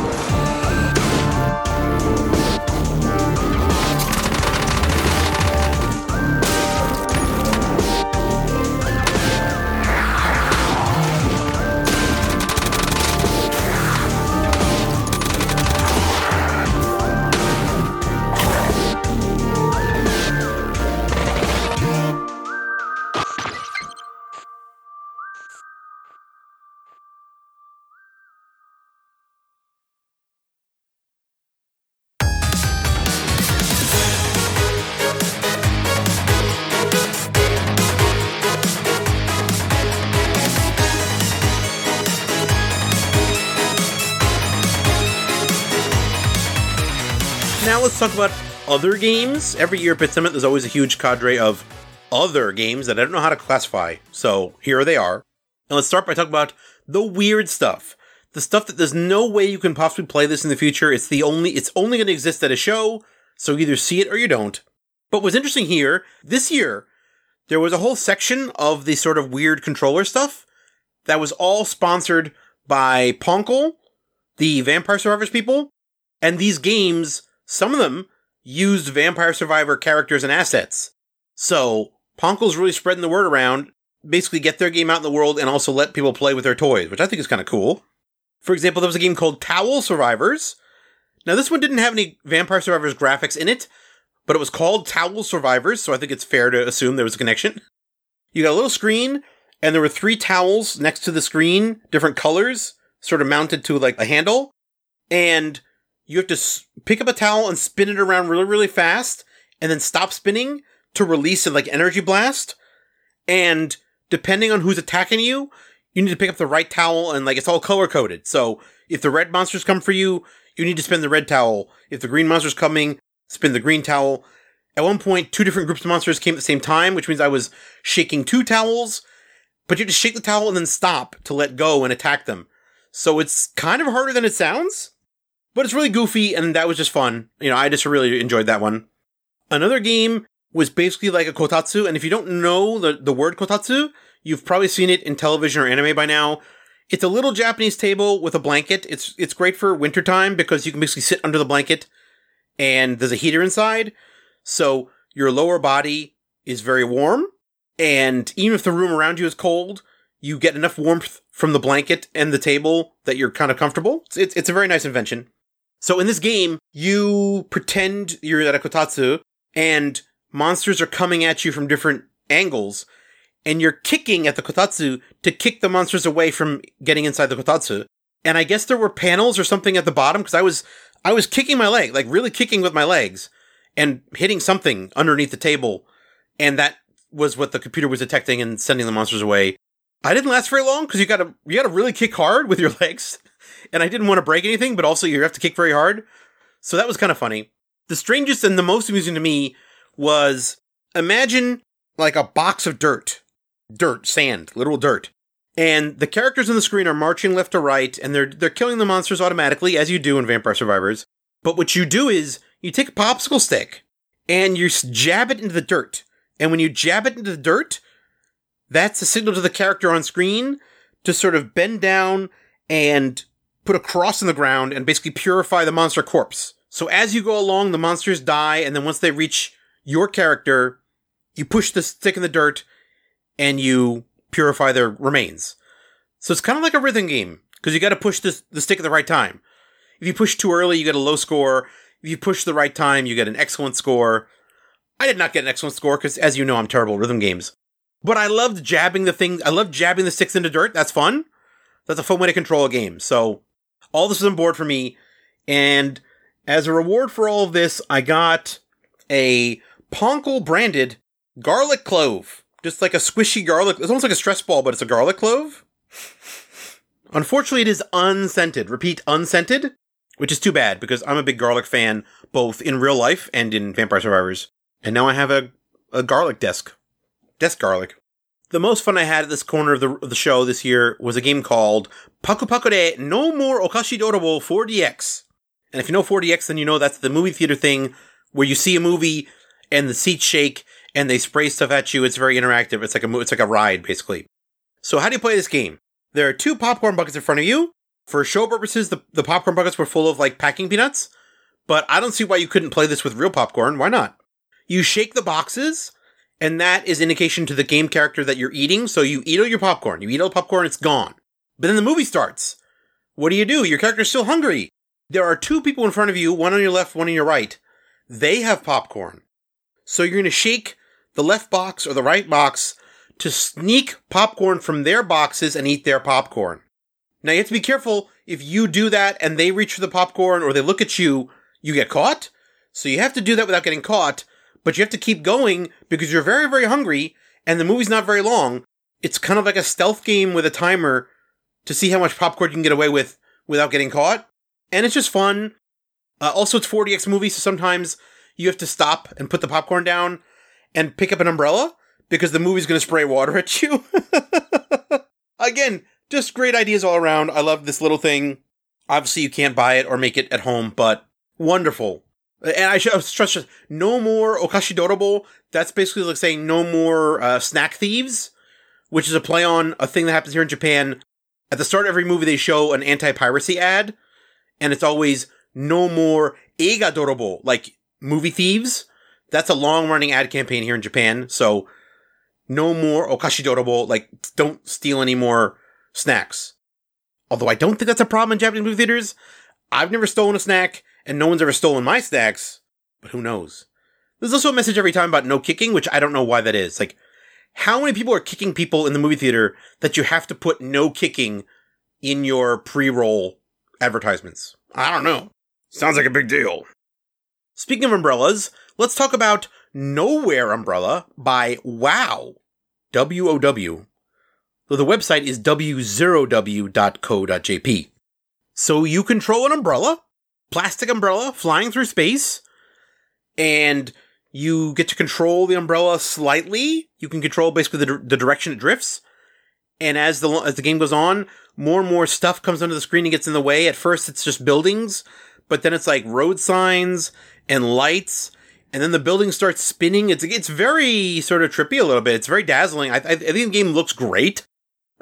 Now let's talk about other games. Every year at Bit Summit, there's always a huge cadre of other games that I don't know how to classify. So here they are. And let's start by talking about the weird stuff. The stuff that there's no way you can possibly play this in the future. It's the only, it's only going to exist at a show. So you either see it or you don't. But what's interesting here, this year, there was a whole section of the sort of weird controller stuff that was all sponsored by Ponkel, the Vampire Survivors people. And these games, some of them used Vampire Survivor characters and assets. So, Ponkel's really spreading the word around, basically get their game out in the world and also let people play with their toys, which I think is kind of cool. For example, there was a game called Towel Survivors. Now, this one didn't have any Vampire Survivors graphics in it, but it was called Towel Survivors, so I think it's fair to assume there was a connection. You got a little screen, and there were three towels next to the screen, different colors, sort of mounted to like a handle, and you have to s- pick up a towel and spin it around really, really fast, and then stop spinning to release a like energy blast. And depending on who's attacking you, you need to pick up the right towel, and like it's all color coded. So if the red monsters come for you, you need to spin the red towel. If the green monster's coming, spin the green towel. At one point, two different groups of monsters came at the same time, which means I was shaking two towels, but you have to shake the towel and then stop to let go and attack them. So it's kind of harder than it sounds. But it's really goofy, and that was just fun. You know, I just really enjoyed that one. Another game was basically like a kotatsu, and if you don't know the, the word kotatsu, you've probably seen it in television or anime by now. It's a little Japanese table with a blanket. It's it's great for wintertime because you can basically sit under the blanket and there's a heater inside. So your lower body is very warm. And even if the room around you is cold, you get enough warmth from the blanket and the table that you're kind of comfortable. It's, it's, it's a very nice invention. So in this game, you pretend you're at a kotatsu and monsters are coming at you from different angles. And you're kicking at the kotatsu to kick the monsters away from getting inside the kotatsu. And I guess there were panels or something at the bottom because I was, I was kicking my leg, like really kicking with my legs and hitting something underneath the table. And that was what the computer was detecting and sending the monsters away. I didn't last very long because you gotta, you gotta really kick hard with your legs. And I didn't want to break anything, but also you have to kick very hard. So that was kind of funny. The strangest and the most amusing to me was imagine like a box of dirt. Dirt, sand, literal dirt. And the characters on the screen are marching left to right, and they're they're killing the monsters automatically, as you do in Vampire Survivors. But what you do is, you take a popsicle stick, and you jab it into the dirt. And when you jab it into the dirt, that's a signal to the character on screen to sort of bend down and put a cross in the ground and basically purify the monster corpse. So as you go along, the monsters die, and then once they reach your character, you push the stick in the dirt, and you purify their remains. So it's kind of like a rhythm game, because you got to push this, the stick at the right time. If you push too early, you get a low score. If you push the right time, you get an excellent score. I did not get an excellent score, because as you know, I'm terrible at rhythm games. But I loved jabbing the thing. I loved jabbing the sticks into dirt. That's fun. That's a fun way to control a game. So all this is on board for me. And as a reward for all of this, I got a Ponkel branded garlic clove. Just like a squishy garlic. It's almost like a stress ball, but it's a garlic clove. Unfortunately, it is unscented. Repeat, unscented. Which is too bad, because I'm a big garlic fan, both in real life and in Vampire Survivors. And now I have a, a garlic desk. Desk garlic. The most fun I had at this corner of the, of the show this year was a game called Paku Paku de No More Okashi Dorobo four D X. And if you know four D X, then you know that's the movie theater thing where you see a movie and the seats shake and they spray stuff at you. It's very interactive. It's like a it's like a ride, basically. So how do you play this game? There are two popcorn buckets in front of you. For show purposes, the, the popcorn buckets were full of, like, packing peanuts. But I don't see why you couldn't play this with real popcorn. Why not? You shake the boxes, and that is indication to the game character that you're eating. So you eat all your popcorn. You eat all the popcorn, it's gone. But then the movie starts. What do you do? Your character's still hungry. There are two people in front of you, one on your left, one on your right. They have popcorn. So you're going to shake the left box or the right box to sneak popcorn from their boxes and eat their popcorn. Now you have to be careful. If you do that and they reach for the popcorn or they look at you, you get caught. So you have to do that without getting caught, but you have to keep going because you're very, very hungry and the movie's not very long. It's kind of like a stealth game with a timer to see how much popcorn you can get away with without getting caught. And it's just fun. Uh, also, it's four D X movie, so sometimes you have to stop and put the popcorn down and pick up an umbrella because the movie's going to spray water at you. Again, just great ideas all around. I love this little thing. Obviously, you can't buy it or make it at home, but wonderful. And I should stress, no more Okashi Dorobo. That's basically like saying no more uh, snack thieves, which is a play on a thing that happens here in Japan. At the start of every movie, they show an anti-piracy ad, and it's always no more Eiga Dorobo, like movie thieves. That's a long-running ad campaign here in Japan, so no more Okashi Dorobo, like don't steal any more snacks. Although I don't think that's a problem in Japanese movie theaters. I've never stolen a snack, and no one's ever stolen my snacks, but who knows? There's also a message every time about no kicking, which I don't know why that is. Like, how many people are kicking people in the movie theater that you have to put no kicking in your pre-roll advertisements? I don't know. Sounds like a big deal. Speaking of umbrellas, let's talk about Nowhere Umbrella by WOW. W O W. So the website is w zero w dot co dot j p. So you control an umbrella, plastic umbrella flying through space, and you get to control the umbrella slightly. You can control basically the, the direction it drifts. And as the as the game goes on, more and more stuff comes onto the screen and gets in the way. At first, it's just buildings, but then it's like road signs and lights, and then the building starts spinning. It's it's very sort of trippy a little bit. It's very dazzling. I, I, I think the game looks great.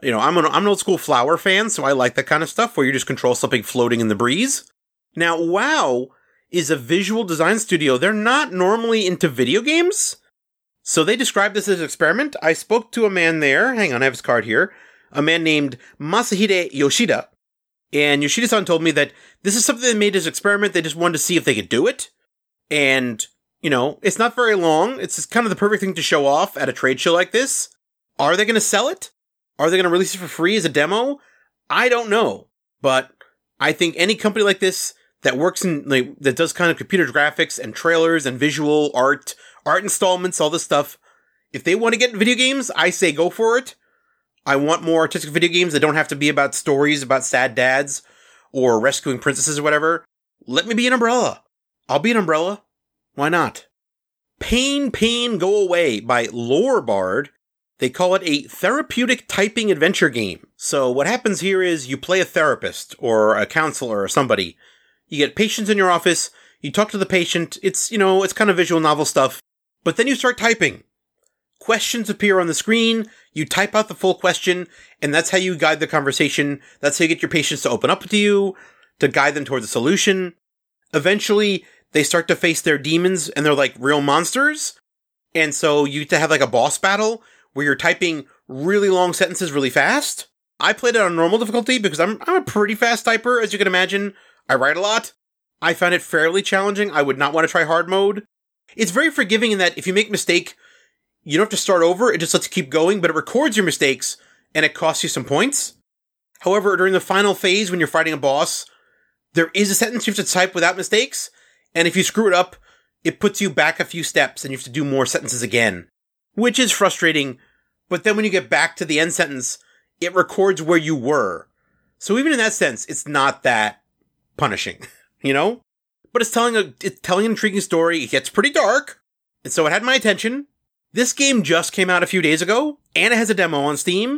You know, I'm an, I'm an old school Flower fan, so I like that kind of stuff where you just control something floating in the breeze. Now, WoW is a visual design studio. They're not normally into video games. So they described this as an experiment. I spoke to a man there. Hang on, I have his card here. A man named Masahide Yoshida. And Yoshida-san told me that this is something they made as an experiment. They just wanted to see if they could do it. And, you know, it's not very long. It's just kind of the perfect thing to show off at a trade show like this. Are they going to sell it? Are they going to release it for free as a demo? I don't know. But I think any company like this that works in, like, that does kind of computer graphics and trailers and visual art, art installments, all this stuff, if they want to get in video games, I say go for it. I want more artistic video games that don't have to be about stories about sad dads or rescuing princesses or whatever. Let me be an Umbrella. I'll be an Umbrella. Why not? Pain, Pain, Go Away by Lorebard. They call it a therapeutic typing adventure game. So what happens here is you play a therapist or a counselor or somebody. You get patients in your office. You talk to the patient. It's, you know, it's kind of visual novel stuff. But then you start typing. Questions appear on the screen. You type out the full question, and that's how you guide the conversation. That's how you get your patients to open up to you, to guide them towards a solution. Eventually, they start to face their demons, and they're like real monsters. And so you have to have like a boss battle where you're typing really long sentences really fast. I played it on normal difficulty because I'm I'm a pretty fast typer, as you can imagine. I write a lot. I found it fairly challenging. I would not want to try hard mode. It's very forgiving in that if you make a mistake, you don't have to start over. It just lets you keep going, but it records your mistakes, and it costs you some points. However, during the final phase, when you're fighting a boss, there is a sentence you have to type without mistakes, and if you screw it up, it puts you back a few steps, and you have to do more sentences again, which is frustrating, but then when you get back to the end sentence, it records where you were. So even in that sense, it's not that punishing, you know? But it's telling a it's telling an intriguing story. It gets pretty dark, and so it had my attention. This game just came out a few days ago, and it has a demo on Steam.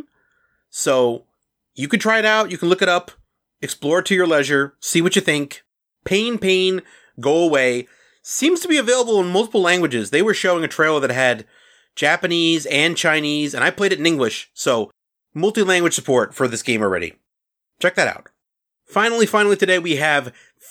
So you can try it out, you can look it up, explore it to your leisure, see what you think. Pain, Pain, Go Away seems to be available in multiple languages. They were showing a trailer that had Japanese and Chinese, and I played it in English, so multi-language support for this game already. Check that out. Finally, finally today we have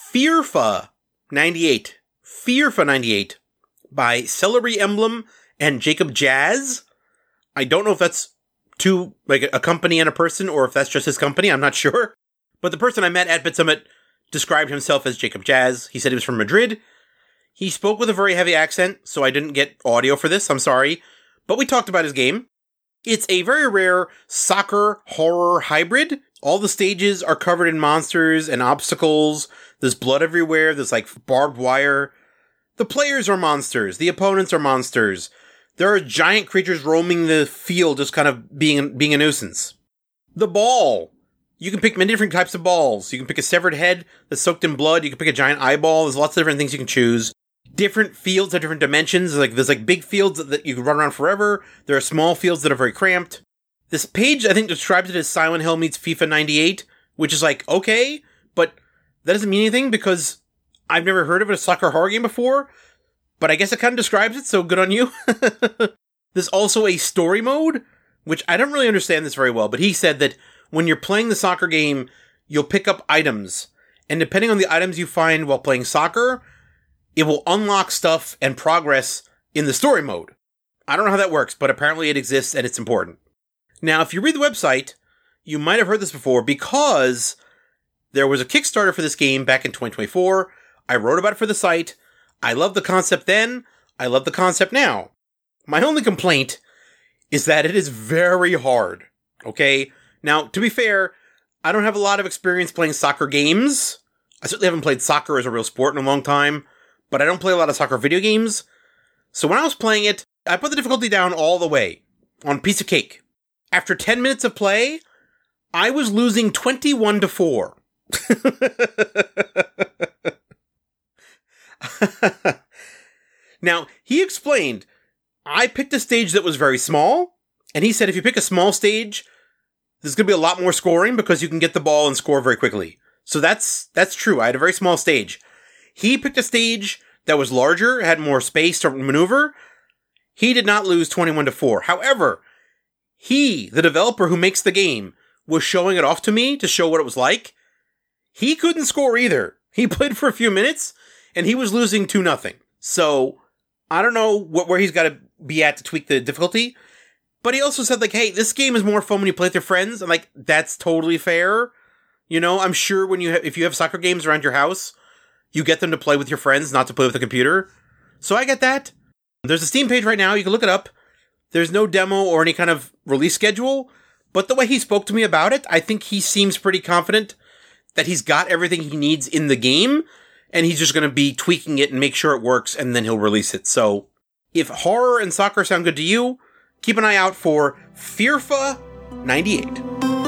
FIFA ninety-eight. FIFA ninety-eight by Celery Emblem and Jacob Jazz. I don't know if that's two, like a company and a person, or if that's just his company. I'm not sure. But the person I met at BitSummit described himself as Jacob Jazz. He said he was from Madrid. He spoke with a very heavy accent, so I didn't get audio for this. I'm sorry. But we talked about his game. It's a very rare soccer horror hybrid. All the stages are covered in monsters and obstacles. There's blood everywhere. There's like barbed wire. The players are monsters. The opponents are monsters. There are giant creatures roaming the field, just kind of being, being a nuisance. The ball. You can pick many different types of balls. You can pick a severed head that's soaked in blood. You can pick a giant eyeball. There's lots of different things you can choose. Different fields have different dimensions. Like there's like big fields that, that you can run around forever. There are small fields that are very cramped. This page, I think, describes it as Silent Hill meets FIFA ninety-eight, which is like, okay, but that doesn't mean anything because I've never heard of a soccer horror game before. But I guess it kind of describes it, so good on you. There's also a story mode, which I don't really understand this very well, but he said that when you're playing the soccer game, you'll pick up items. And depending on the items you find while playing soccer, it will unlock stuff and progress in the story mode. I don't know how that works, but apparently it exists and it's important. Now, if you read the website, you might have heard this before because there was a Kickstarter for this game back in twenty twenty-four. I wrote about it for the site. I loved the concept then. I love the concept now. My only complaint is that it is very hard. Okay? Now, to be fair, I don't have a lot of experience playing soccer games. I certainly haven't played soccer as a real sport in a long time, but I don't play a lot of soccer video games. So when I was playing it, I put the difficulty down all the way, on piece of cake. After ten minutes of play, I was losing twenty-one to four. Now, he explained, I picked a stage that was very small, and he said if you pick a small stage, there's going to be a lot more scoring because you can get the ball and score very quickly. So that's that's true. I had a very small stage. He picked a stage that was larger, had more space to maneuver. He did not lose twenty-one to four. However, he, the developer who makes the game, was showing it off to me to show what it was like, he couldn't score either. He played for a few minutes, and he was losing two nothing. So, I don't know what, where he's got to be at to tweak the difficulty, but he also said, like, hey, this game is more fun when you play with your friends. I'm like, that's totally fair. You know, I'm sure when you ha- if you have soccer games around your house, you get them to play with your friends, not to play with the computer. So I get that. There's a Steam page right now. You can look it up. There's no demo or any kind of release schedule, but the way he spoke to me about it, I think he seems pretty confident that he's got everything he needs in the game, and he's just going to be tweaking it and make sure it works, and then he'll release it. So, if horror and soccer sound good to you, keep an eye out for FIFA ninety-eight.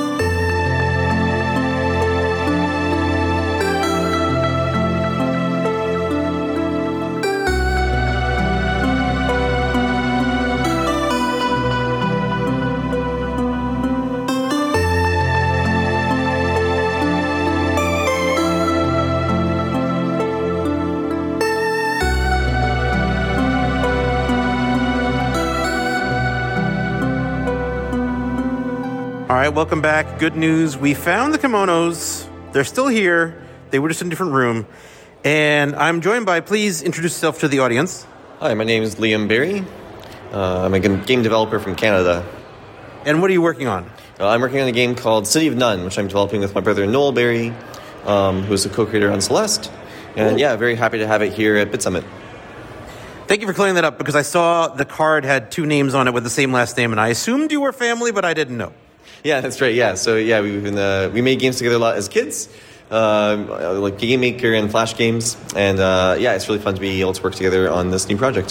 All right, welcome back. Good news. We found the kimonos. They're still here. They were just in a different room. And I'm joined by, please introduce yourself to the audience. Hi, my name is Liam Berry. Uh, I'm a game developer from Canada. And what are you working on? Uh, I'm working on a game called City of None, which I'm developing with my brother Noel Berry, um, who's a co-creator on Celeste. And cool. yeah, very happy to have it here at BitSummit. Thank you for clearing that up, because I saw the card had two names on it with the same last name, and I assumed you were family, but I didn't know. Yeah, that's right. Yeah, so yeah, we've been uh, we made games together a lot as kids, uh, like Game Maker and Flash games, and uh, yeah, it's really fun to be able to work together on this new project.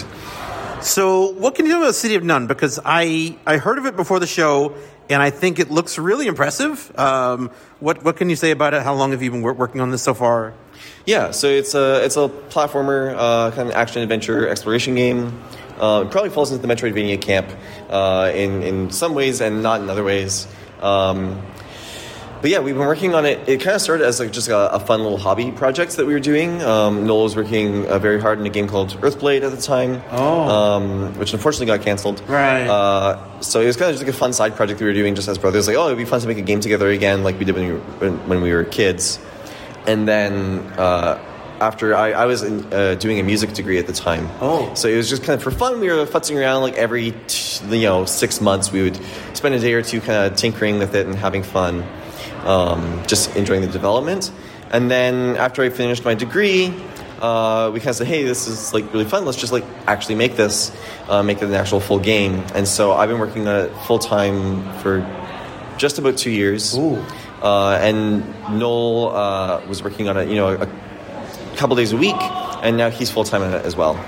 So, what can you tell me about City of None? Because I I heard of it before the show, and I think it looks really impressive. Um, what what can you say about it? How long have you been working on this so far? Yeah, so it's a it's a platformer, uh, kind of action adventure exploration game. Uh, it probably falls into the Metroidvania camp uh, in in some ways and not in other ways. Um, but yeah, we've been working on it. It kind of started as like just a, a fun little hobby project that we were doing. Um, Noel was working uh, very hard in a game called Earthblade at the time, oh. um, which unfortunately got canceled. Right. Uh, so it was kind of just like a fun side project we were doing just as brothers. Like, oh, it'd be fun to make a game together again, like we did when we were, when we were kids. And then uh, after I, I was in, uh, doing a music degree at the time. Oh. So it was just kind of for fun. We were futzing around like every, t- you know, six months. We would spend a day or two kind of tinkering with it and having fun, um, just enjoying the development. And then after I finished my degree, uh, we kind of said, hey, this is like really fun. Let's just like actually make this, uh, make it an actual full game. And so I've been working on it full time for just about two years. Ooh. Uh, and Noel uh, was working on it, you know, a, a couple days a week, and now he's full-time on it as well.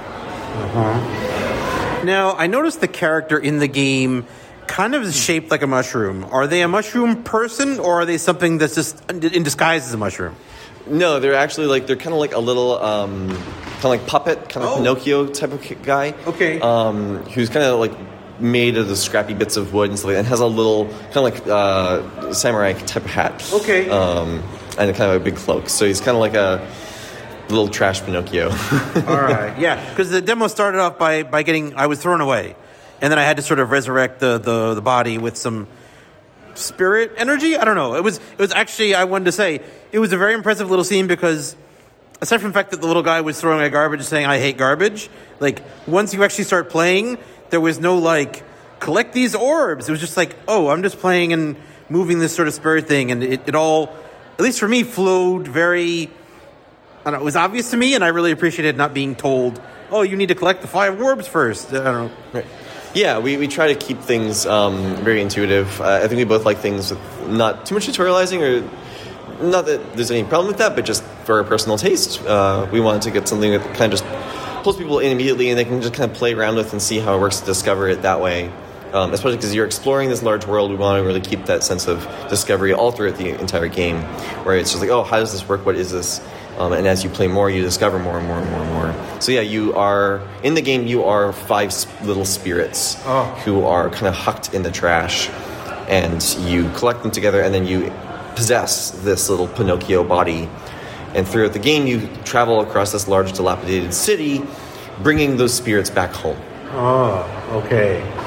Uh-huh. Now, I noticed the character in the game kind of is shaped like a mushroom. Are they a mushroom person, or are they something that's just in disguise as a mushroom? No, they're actually like, they're kind of like a little, um, kind of like puppet, kind of oh. Pinocchio type of guy. Okay. Um, who's kind of like made of the scrappy bits of wood and stuff like that, and has a little kind of like uh, samurai type of hat. Okay. Um, and kind of a big cloak. So he's kind of like a little trash Pinocchio. All right. Yeah, because the demo started off by, by getting, I was thrown away. And then I had to sort of resurrect the, the, the body with some spirit energy. I don't know. It was it was actually, I wanted to say, it was a very impressive little scene because aside from the fact that the little guy was throwing away garbage and saying, I hate garbage, like, once you actually start playing, there was no, like, collect these orbs. It was just like, oh, I'm just playing and moving this sort of spirit thing. And it, it all, at least for me, flowed very, I don't know, it was obvious to me, and I really appreciated not being told, oh, you need to collect the five orbs first. I don't know. Right. Yeah, we, we try to keep things um, very intuitive. Uh, I think we both like things with not too much tutorializing, or not that there's any problem with that, but just for our personal taste. Uh, we wanted to get something that kind of just pulls people in immediately, and they can just kind of play around with and see how it works to discover it that way. Um, especially because you're exploring this large world, we want to really keep that sense of discovery all throughout the entire game, where it's just like, oh, how does this work? What is this? Um, and as you play more, you discover more and more and more and more. So yeah, you are, in the game, you are five little spirits oh. who are kind of hucked in the trash, and you collect them together, and then you possess this little Pinocchio body. And throughout the game, you travel across this large, dilapidated city, bringing those spirits back home. Oh, okay.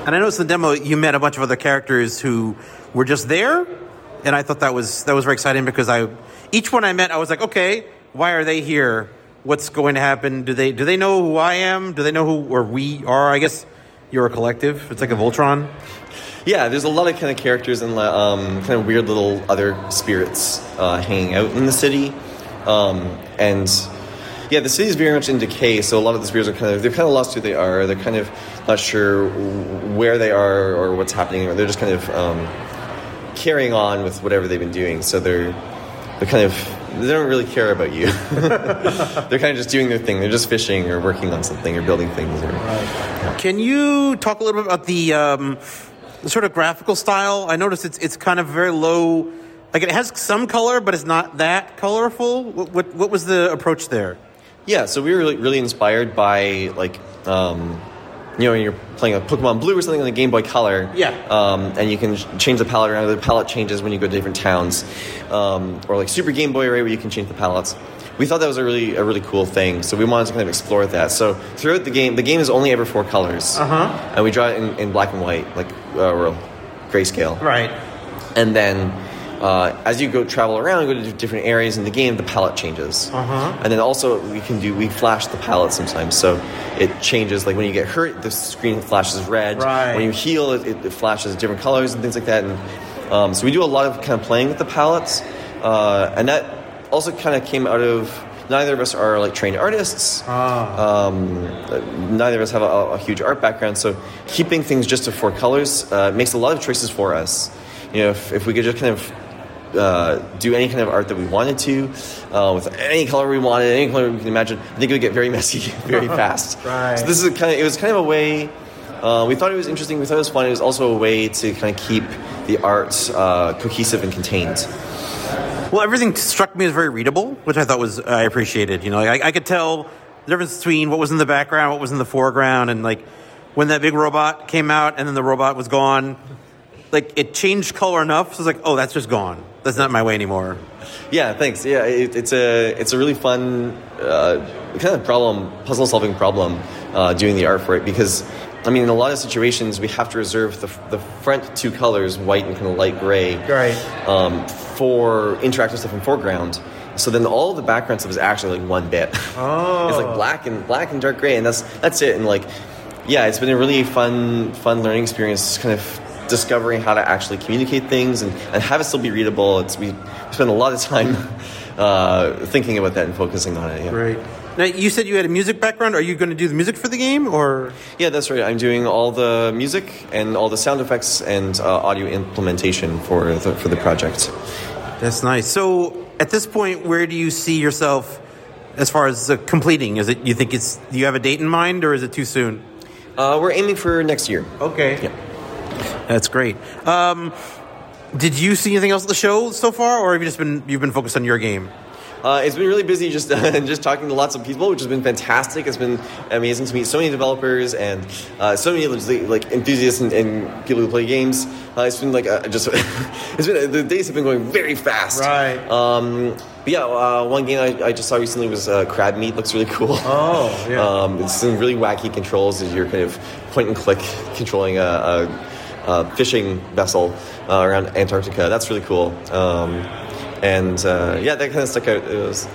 And I noticed in the demo you met a bunch of other characters who were just there, and I thought that was that was very exciting because I each one I met I was like, okay, why are they here? What's going to happen? Do they do they know who I am? Do they know who or we are? I guess you're a collective. It's like a Voltron. Yeah, there's a lot of kind of characters and um, kind of weird little other spirits uh, hanging out in the city, um, and yeah, the city is very much in decay. So a lot of the spirits are kind of they're kind of lost who they are. They're kind of not sure where they are or what's happening, or they're just kind of um, carrying on with whatever they've been doing. So they're they're kind of they don't really care about you. They're kind of just doing their thing. They're just fishing or working on something or building things. Or, yeah. Can you talk a little bit about the um, the sort of graphical style? I noticed it's it's kind of very low. Like it has some color, but it's not that colorful. What what, what was the approach there? Yeah, so we were really, really inspired by like. Um, You know, when you're playing a Pokemon Blue or something on the Game Boy Color, yeah, um, and you can change the palette around. The palette changes when you go to different towns, um, or like Super Game Boy, right, where you can change the palettes. We thought that was a really, a really cool thing, so we wanted to kind of explore that. So throughout the game, the game is only ever four colors, uh-huh. and we draw it in, in black and white, like uh, or grayscale, right, and then. Uh, as you go travel around and go to different areas in the game, the palette changes. Uh-huh. And then also we can do we flash the palette sometimes, so it changes. Like when you get hurt, the screen flashes red. Right. When you heal, it, it flashes different colors and things like that. And um, so we do a lot of kind of playing with the palettes, uh, and that also kind of came out of. Neither of us are like trained artists. Ah. Um, neither of us have a, a huge art background, so keeping things just to four colors uh, makes a lot of choices for us. You know, if, if we could just kind of Uh, do any kind of art that we wanted to, uh, with any color we wanted, any color we can imagine, I think it would get very messy very fast. Right. So this is a kind of, it was kind of a way, uh, we thought it was interesting, we thought it was fun, it was also a way to kind of keep the art uh, cohesive and contained. Well, everything struck me as very readable, which I thought was, I appreciated. You know, I, I could tell the difference between what was in the background, what was in the foreground, and like when that big robot came out and then the robot was gone, like it changed color enough, so it's like, oh, that's just gone. That's not my way anymore. Yeah, thanks. Yeah, it, it's a it's a really fun uh, kind of problem, puzzle solving problem, uh, doing the art for it, because I mean, in a lot of situations we have to reserve the the front two colors, white and kind of light gray, right, um, for interactive stuff in foreground. So then all the background stuff is actually like one bit. Oh, it's like black and black and dark gray, and that's that's it. And like, yeah, it's been a really fun fun learning experience, kind of discovering how to actually communicate things and, and have it still be readable. It's we spend a lot of time uh, thinking about that and focusing on it. Yeah. Great. Now, you said you had a music background. Are you going to do the music for the game, or? Yeah, that's right. I'm doing all the music and all the sound effects and uh, audio implementation for the, for the project. That's nice. So, at this point, where do you see yourself as far as uh, completing? Is it you think it's do you have a date in mind, or is it too soon? Uh, we're aiming for next year. Okay. Yeah. That's great. Um, did you see anything else at the show so far, or have you just been you've been focused on your game? Uh, it's been really busy just uh, just talking to lots of people, which has been fantastic. It's been amazing to meet so many developers and uh, so many like enthusiasts and, and people who play games. Uh, it's been like a, just it's been the days have been going very fast. Right. Um, but yeah, uh, one game I, I just saw recently was uh, Crab Meat. Looks really cool. Oh, yeah. Um, it's some really wacky controls as you're kind of point and click controlling a, a, a fishing vessel uh, around Antarctica. That's really cool. Um, And, uh, yeah, that kind of stuck out. It was...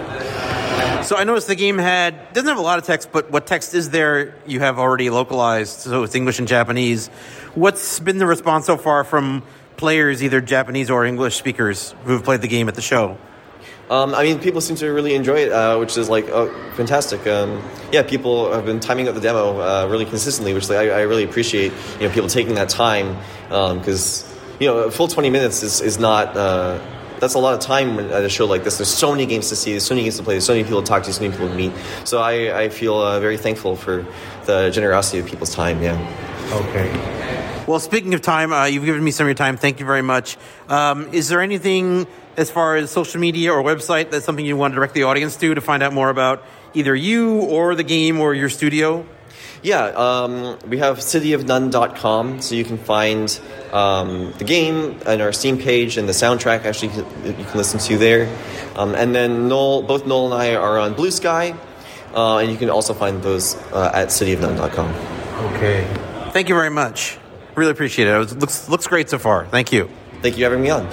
So I noticed the game had doesn't have a lot of text, but what text is there you have already localized, so it's English and Japanese. What's been the response so far from players, either Japanese or English speakers, who have played the game at the show? Um, I mean, people seem to really enjoy it, uh, which is like, oh, fantastic. Um, yeah, people have been timing out the demo uh, really consistently, which like, I, I really appreciate, you know, people taking that time, because, um, you know, a full twenty minutes is, is not... Uh, That's a lot of time at a show like this. There's so many games to see. There's so many games to play. There's so many people to talk to. So many people to meet. So I, I feel uh, very thankful for the generosity of people's time. Yeah. Okay. Well, speaking of time, uh, you've given me some of your time. Thank you very much. Um, is there anything as far as social media or website that's something you want to direct the audience to to find out more about either you or the game or your studio? Yeah, um, we have city of none dot com, so you can find um, the game and our Steam page and the soundtrack. Actually, you can listen to there. Um, and then Noel, both Noel and I are on Blue Sky, uh, and you can also find those uh, at city of none dot com. Okay. Thank you very much. Really appreciate it. It was, looks looks great so far. Thank you. Thank you for having me on.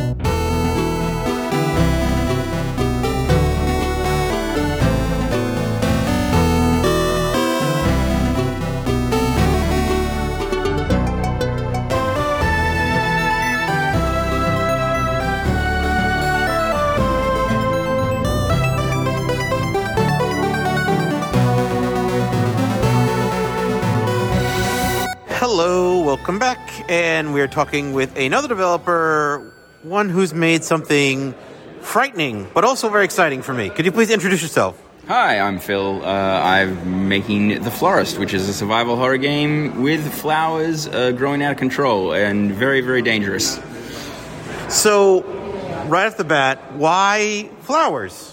Hello, welcome back, and we're talking with another developer, one who's made something frightening, but also very exciting for me. Could you please introduce yourself? Hi, I'm Phil. Uh, I'm making The Florist, which is a survival horror game with flowers uh, growing out of control and very, very dangerous. So, right off the bat, why flowers?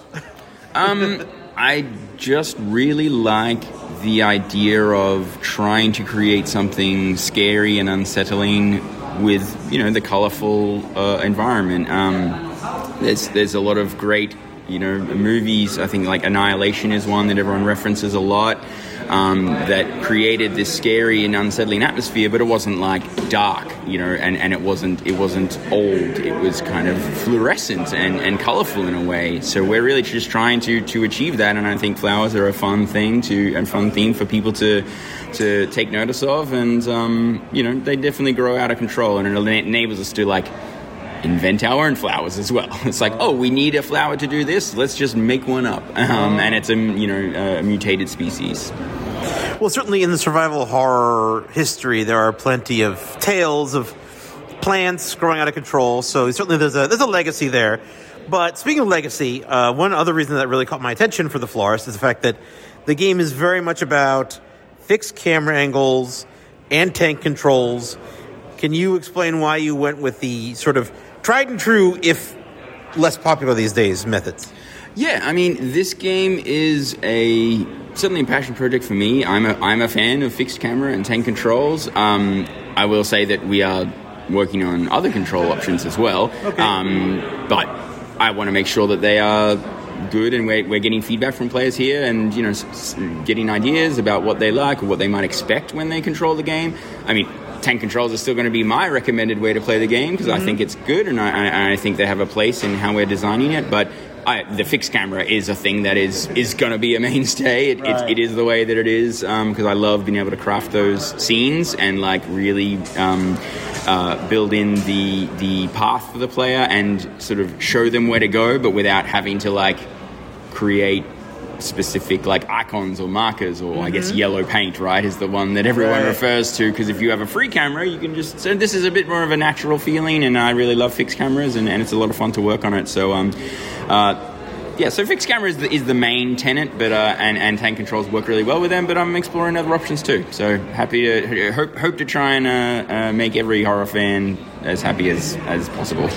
um, I just really like the idea of trying to create something scary and unsettling with, you know, the colorful uh, environment. Um, there's there's a lot of great, you know, movies. I think like Annihilation is one that everyone references a lot. Um, that created this scary and unsettling atmosphere, but it wasn't like dark, you know, and, and it wasn't it wasn't old. It was kind of fluorescent and, and colorful in a way. So we're really just trying to to achieve that, and I think flowers are a fun thing to and fun theme for people to to take notice of, and um, you know, they definitely grow out of control, and it enables us to like invent our own flowers as well. It's like, oh, we need a flower to do this. Let's just make one up, um, and it's a you know a mutated species. Well, certainly in the survival horror history, there are plenty of tales of plants growing out of control. So certainly there's a there's a legacy there. But speaking of legacy, uh, one other reason that really caught my attention for The Florist is the fact that the game is very much about fixed camera angles and tank controls. Can you explain why you went with the sort of tried and true, if less popular these days, methods? Yeah, I mean, this game is a certainly a passion project for me. I'm a I'm a fan of fixed camera and tank controls. Um, I will say that we are working on other control options as well. Okay. Um, but I want to make sure that they are good, and we're, we're getting feedback from players here, and you know, s- s- getting ideas about what they like or what they might expect when they control the game. I mean, tank controls are still going to be my recommended way to play the game because mm-hmm. I think it's good, and I, I, I think they have a place in how we're designing it. But I, the fixed camera is a thing that is is going to be a mainstay. It, right. it, it is the way that it is because um, I love being able to craft those scenes and like really um, uh, build in the the path for the player and sort of show them where to go, but without having to like create specific like icons or markers or mm-hmm. I guess yellow paint, right, is the one that everyone right. refers to, because if you have a free camera you can just, so this is a bit more of a natural feeling, and I really love fixed cameras, and, and it's a lot of fun to work on it. So um uh yeah so fixed camera is the, is the main tenet, but uh and, and tank controls work really well with them, but I'm exploring other options too, so happy to hope, hope to try and uh, uh make every horror fan as happy as as possible.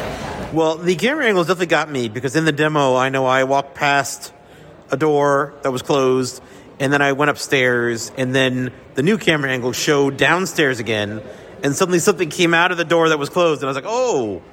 Well, the camera angles definitely got me, because in the demo I know I walked past a door that was closed, and then I went upstairs, and then the new camera angle showed downstairs again, and suddenly something came out of the door that was closed, and I was like, oh,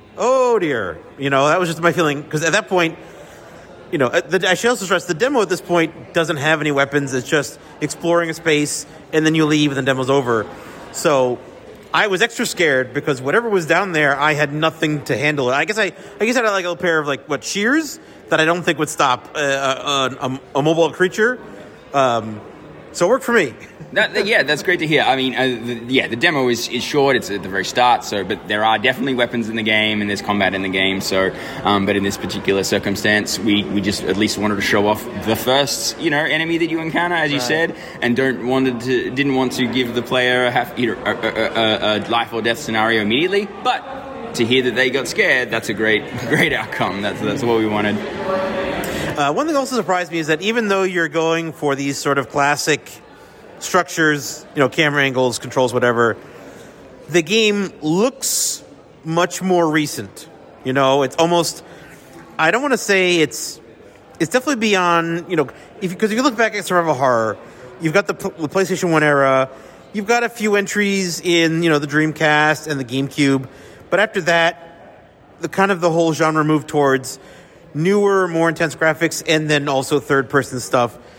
oh dear. You know, that was just my feeling, because at that point, you know, the, I should also stress, the demo at this point doesn't have any weapons. It's just exploring a space, and then you leave, and the demo's over. So I was extra scared, because whatever was down there, I had nothing to handle it. I guess I, I guess I had like a pair of like what shears that I don't think would stop a, a, a, a mobile creature. Um, so it worked for me. that, that, yeah, that's great to hear. I mean, uh, the, yeah, the demo is, is short. It's at the very start. So, but there are definitely weapons in the game, and there's combat in the game. So, um, but in this particular circumstance, we, we just at least wanted to show off the first, you know, enemy that you encounter, as you right. said, and don't wanted to didn't want to give the player a, half, you know, a, a, a, a life or death scenario immediately, but to hear that they got scared, that's a great, great outcome. That's that's what we wanted. Uh, one thing also surprised me is that even though you're going for these sort of classic structures, you know, camera angles, controls, whatever, the game looks much more recent. You know, it's almost, I don't want to say it's, it's definitely beyond, you know, if because if you look back at survival horror, you've got the, the PlayStation one era, you've got a few entries in, you know, the Dreamcast and the GameCube. But after that, the kind of the whole genre moved towards newer, more intense graphics, and then also third-person stuff.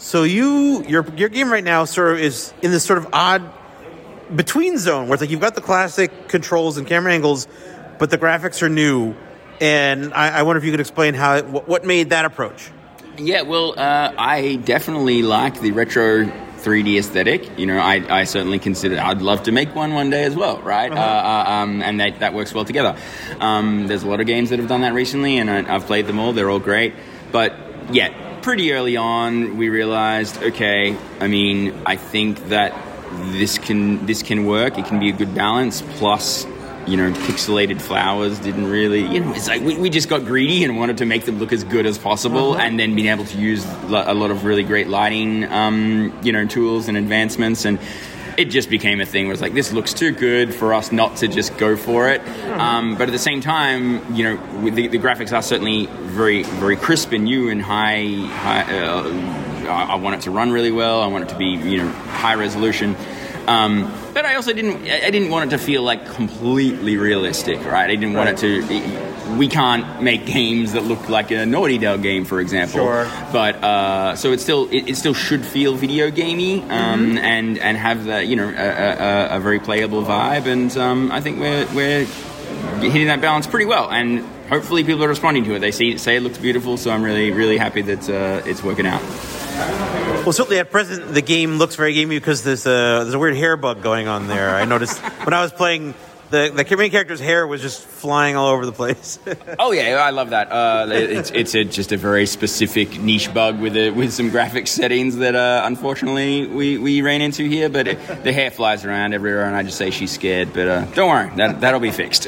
So you your your game right now sort of is in this sort of odd between zone where it's like you've got the classic controls and camera angles, but the graphics are new. And I, I wonder if you could explain how it, what made that approach. Yeah, well, uh, I definitely like the retro three D aesthetic. You know, I, I certainly consider I'd love to make one one day as well, right? Uh-huh. Uh, um, and that, that works well together. Um, there's a lot of games that have done that recently, and I, I've played them all. They're all great. But, yeah, pretty early on, we realized, okay, I mean, I think that this can this can work. It can be a good balance, plus... you know, pixelated flowers didn't really, you know, it's like we, we just got greedy and wanted to make them look as good as possible, uh-huh. and then being able to use a lot of really great lighting, um, you know, tools and advancements, and it just became a thing where it's like, this looks too good for us not to just go for it. Uh-huh. Um, but at the same time, you know, the, the graphics are certainly very, very crisp and new and high, high uh, I want it to run really well. I want it to be, you know, high resolution. Um, but I also didn't I didn't want it to feel like completely realistic, right? I didn't want right. it to... We can't make games that look like a Naughty Dog game, for example. Sure. But, uh, so it still it, it still should feel video gamey, um, mm-hmm. and, and have the, you know, a, a, a very playable vibe. And um, I think we're, we're hitting that balance pretty well. And hopefully people are responding to it. They see say it looks beautiful, so I'm really, really happy that uh, it's working out. Well, certainly at present, the game looks very gamey because there's a, there's a weird hair bug going on there. I noticed when I was playing, the, the main character's hair was just flying all over the place. Oh, yeah, I love that. Uh, it's it's a, just a very specific niche bug with a, with some graphics settings that, uh, unfortunately, we, we ran into here. But it, the hair flies around everywhere, and I just say she's scared. But uh, don't worry, that, that'll be fixed.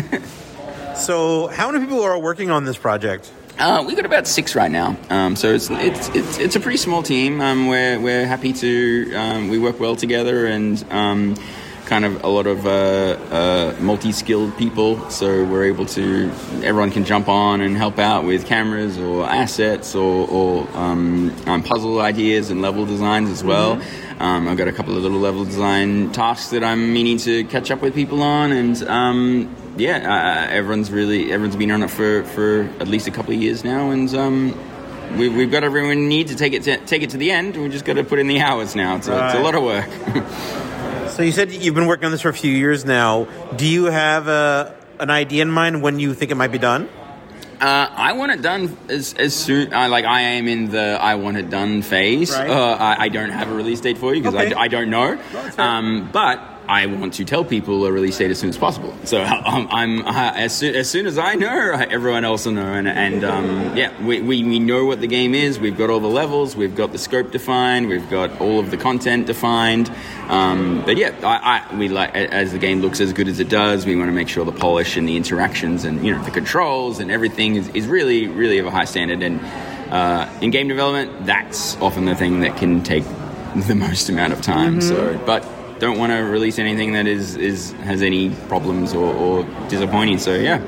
So how many people are working on this project? Uh, we got about six right now, um, so it's it's it's it's a pretty small team. Um, we're we're happy to um, we work well together, and um, kind of a lot of uh, uh, multi-skilled people. So we're able to everyone can jump on and help out with cameras or assets or, or um, um, puzzle ideas and level designs as well. Mm-hmm. Um, I've got a couple of little level design tasks that I'm meaning to catch up with people on, and. Um, Yeah, uh, everyone's really everyone's been on it for, for at least a couple of years now, and um, we, we've got everyone we need to take it to, take it to the end. We just got to put in the hours now. It's a, right. it's a lot of work. So you said you've been working on this for a few years now. Do you have a, an idea in mind when you think it might be done? Uh, I want it done as as soon. Uh, like I am in the I want it done phase. Right. Uh, I, I don't have a release date for you because okay. I, I don't know. No, um, but. I want to tell people a release date as soon as possible. So um, I'm uh, as, soon, as soon as I know, everyone else will know. And, and um, yeah, we, we, we know what the game is. We've got all the levels. We've got the scope defined. We've got all of the content defined. Um, but yeah, I, I, we like as the game looks as good as it does. We want to make sure the polish and the interactions and you know the controls and everything is, is really really of a high standard. And uh, in game development, that's often the thing that can take the most amount of time. Mm-hmm. So, but. Don't want to release anything that is, is has any problems or, or disappointing. So yeah.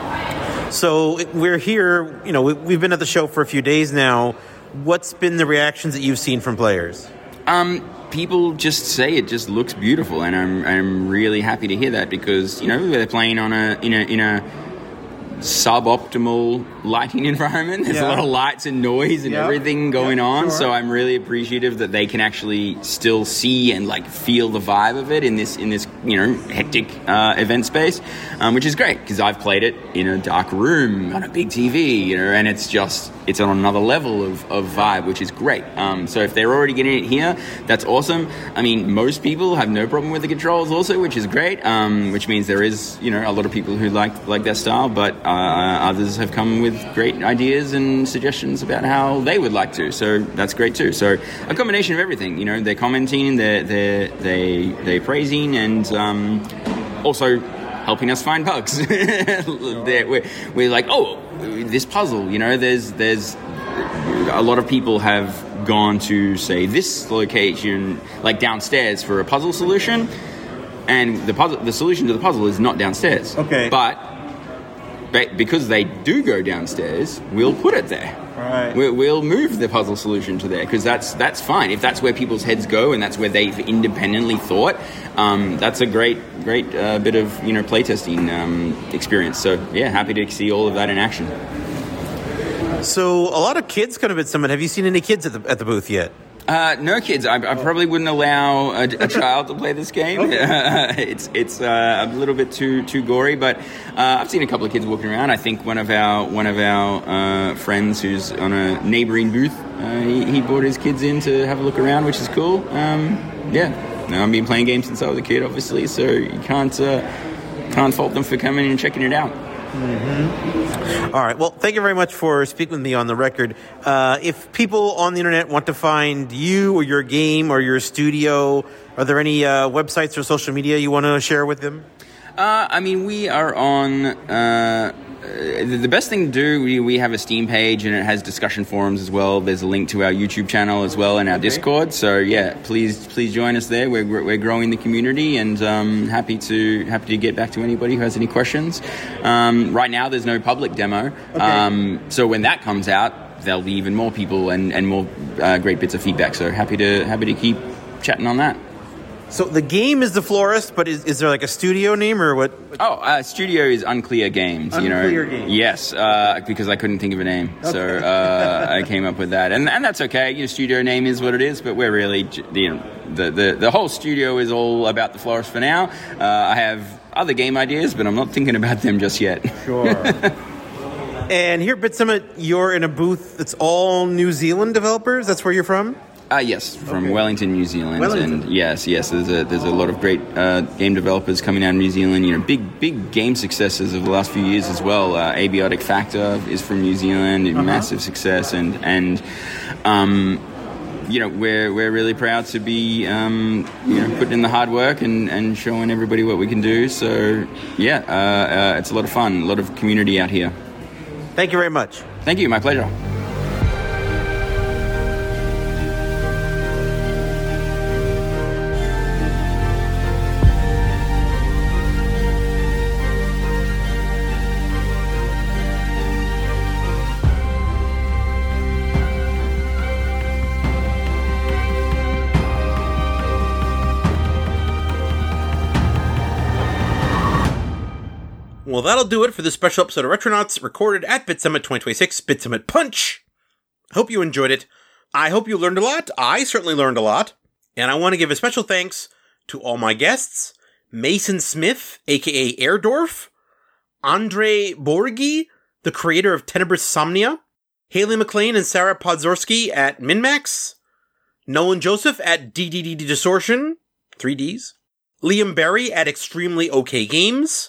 So we're here. You know, we've been at the show for a few days now. What's been the reactions that you've seen from players? Um, people just say it just looks beautiful, and I'm I'm really happy to hear that because you know they're playing on a in a in a suboptimal lighting environment. There's yeah. a lot of lights and noise and yeah. everything going yeah, on. Sure. So I'm really appreciative that they can actually still see and like feel the vibe of it in this in this you know hectic uh, event space, um, which is great because I've played it in a dark room on a big T V, you know, and it's just it's on another level of, of vibe, which is great. Um, so if they're already getting it here, that's awesome. I mean, most people have no problem with the controls also, which is great. Um, which means there is you know a lot of people who like like that style, but Uh, others have come with great ideas and suggestions about how they would like to, so that's great too. So a combination of everything, you know, they're commenting, they're they're they they're praising, and um, also helping us find bugs. we're, we're like, oh, this puzzle, you know, there's there's a lot of people have gone to say this location, like downstairs, for a puzzle solution, and the puzzle, the solution to the puzzle is not downstairs. Okay, but because they do go downstairs, we'll put it there. Right. We'll, we'll move the puzzle solution to there because that's that's fine. If that's where people's heads go and that's where they've independently thought, um, that's a great great uh, bit of you know playtesting um, experience. So yeah, happy to see all of that in action. So a lot of kids come to BitSummit. Have you seen any kids at the at the booth yet? Uh, no kids. I, I probably wouldn't allow a, a child to play this game. Okay. Uh, it's it's uh, a little bit too too gory, but uh, I've seen a couple of kids walking around. I think one of our one of our uh, friends who's on a neighboring booth, uh, he, he brought his kids in to have a look around, which is cool. Um, yeah, now, I've been playing games since I was a kid, obviously, so you can't uh, can't fault them for coming and checking it out. Mm-hmm. All right. Well, thank you very much for speaking with me on the record. Uh, if people on the internet want to find you or your game or your studio, are there any uh, websites or social media you want to share with them? Uh, I mean, we are on... Uh, the best thing to do, we, we have a Steam page and it has discussion forums as well. There's a link to our YouTube channel as well and our okay. Discord. So yeah, please please join us there. We're we're growing the community and um, happy to happy to get back to anybody who has any questions. Um, right now, there's no public demo. Okay. Um, so when that comes out, there'll be even more people and and more uh, great bits of feedback. So happy to happy to keep chatting on that. So the game is The Florist, but is, is there like a studio name or what? Oh, uh, studio is Unclear Games. Unclear you know? Games. Yes, uh, because I couldn't think of a name, okay. so uh, I came up with that, and and that's okay. Your studio name is what it is, but we're really, you know, the the the whole studio is all about The Florist for now. Uh, I have other game ideas, but I'm not thinking about them just yet. Sure. And here at BitSummit, you're in a booth that's all New Zealand developers. That's where you're from? Uh, yes, from okay. Wellington, New Zealand, Wellington. and yes, yes, there's a there's a lot of great uh, game developers coming out of New Zealand. You know, big big game successes of the last few years as well. Uh, Abiotic Factor is from New Zealand, uh-huh. massive success, and and um, you know we're we're really proud to be um, you know putting in the hard work and, and showing everybody what we can do. So yeah, uh, uh, it's a lot of fun, a lot of community out here. Thank you very much. Thank you, my pleasure. Well, that'll do it for this special episode of Retronauts, recorded at BitSummit twenty twenty-six, BitSummit Punch. Hope you enjoyed it. I hope you learned a lot. I certainly learned a lot. And I want to give a special thanks to all my guests, Mason Smith, aka Airdorf, Andre Borghi, the creator of Tenebrous Somnia, Haley McLean and Sarah Podzorski at MinMax, Nolan Joseph at D D D Distortion, three Ds, Liam Berry at Extremely OK Games,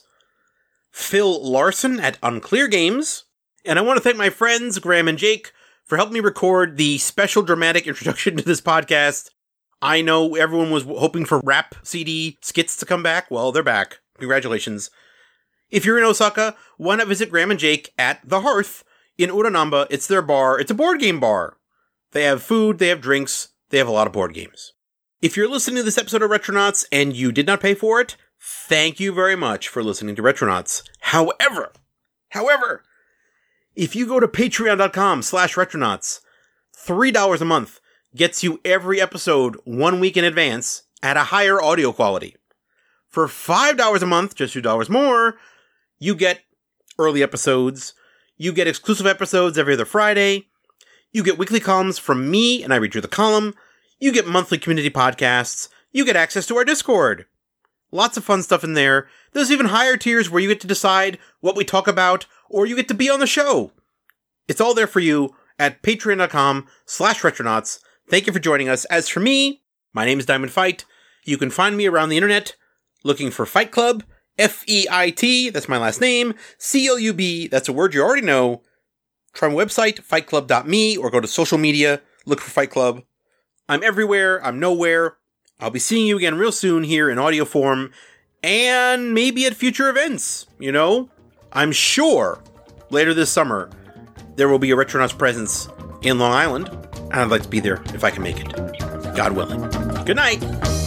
Phil Larson at Unclear Games, and I want to thank my friends Graham and Jake for helping me record the special dramatic introduction to this podcast. I know everyone was hoping for rap C D skits to come back. Well, they're back. Congratulations. If you're in Osaka, why not visit Graham and Jake at The Hearth in Uranamba? It's their bar. It's a board game bar. They have food, they have drinks, they have a lot of board games. If you're listening to this episode of Retronauts and you did not pay for it, thank you very much for listening to Retronauts. However, however, if you go to patreon.com slash Retronauts, three dollars a month gets you every episode one week in advance at a higher audio quality. For five dollars a month, just two dollars more, you get early episodes, you get exclusive episodes every other Friday, you get weekly columns from me and I read through the column, you get monthly community podcasts, you get access to our Discord. Lots of fun stuff in there. There's even higher tiers where you get to decide what we talk about, or you get to be on the show. It's all there for you at patreon.com slash retronauts. Thank you for joining us. As for me, my name is Diamond Fight. You can find me around the internet looking for Fight Club, F E I T, that's my last name, C L U B, that's a word you already know. Try my website, fight club dot me, or go to social media, look for Fight Club. I'm everywhere, I'm nowhere. I'll be seeing you again real soon here in audio form, and maybe at future events, you know? I'm sure later this summer there will be a Retronauts presence in Long Island, and I'd like to be there if I can make it. God willing. Good night!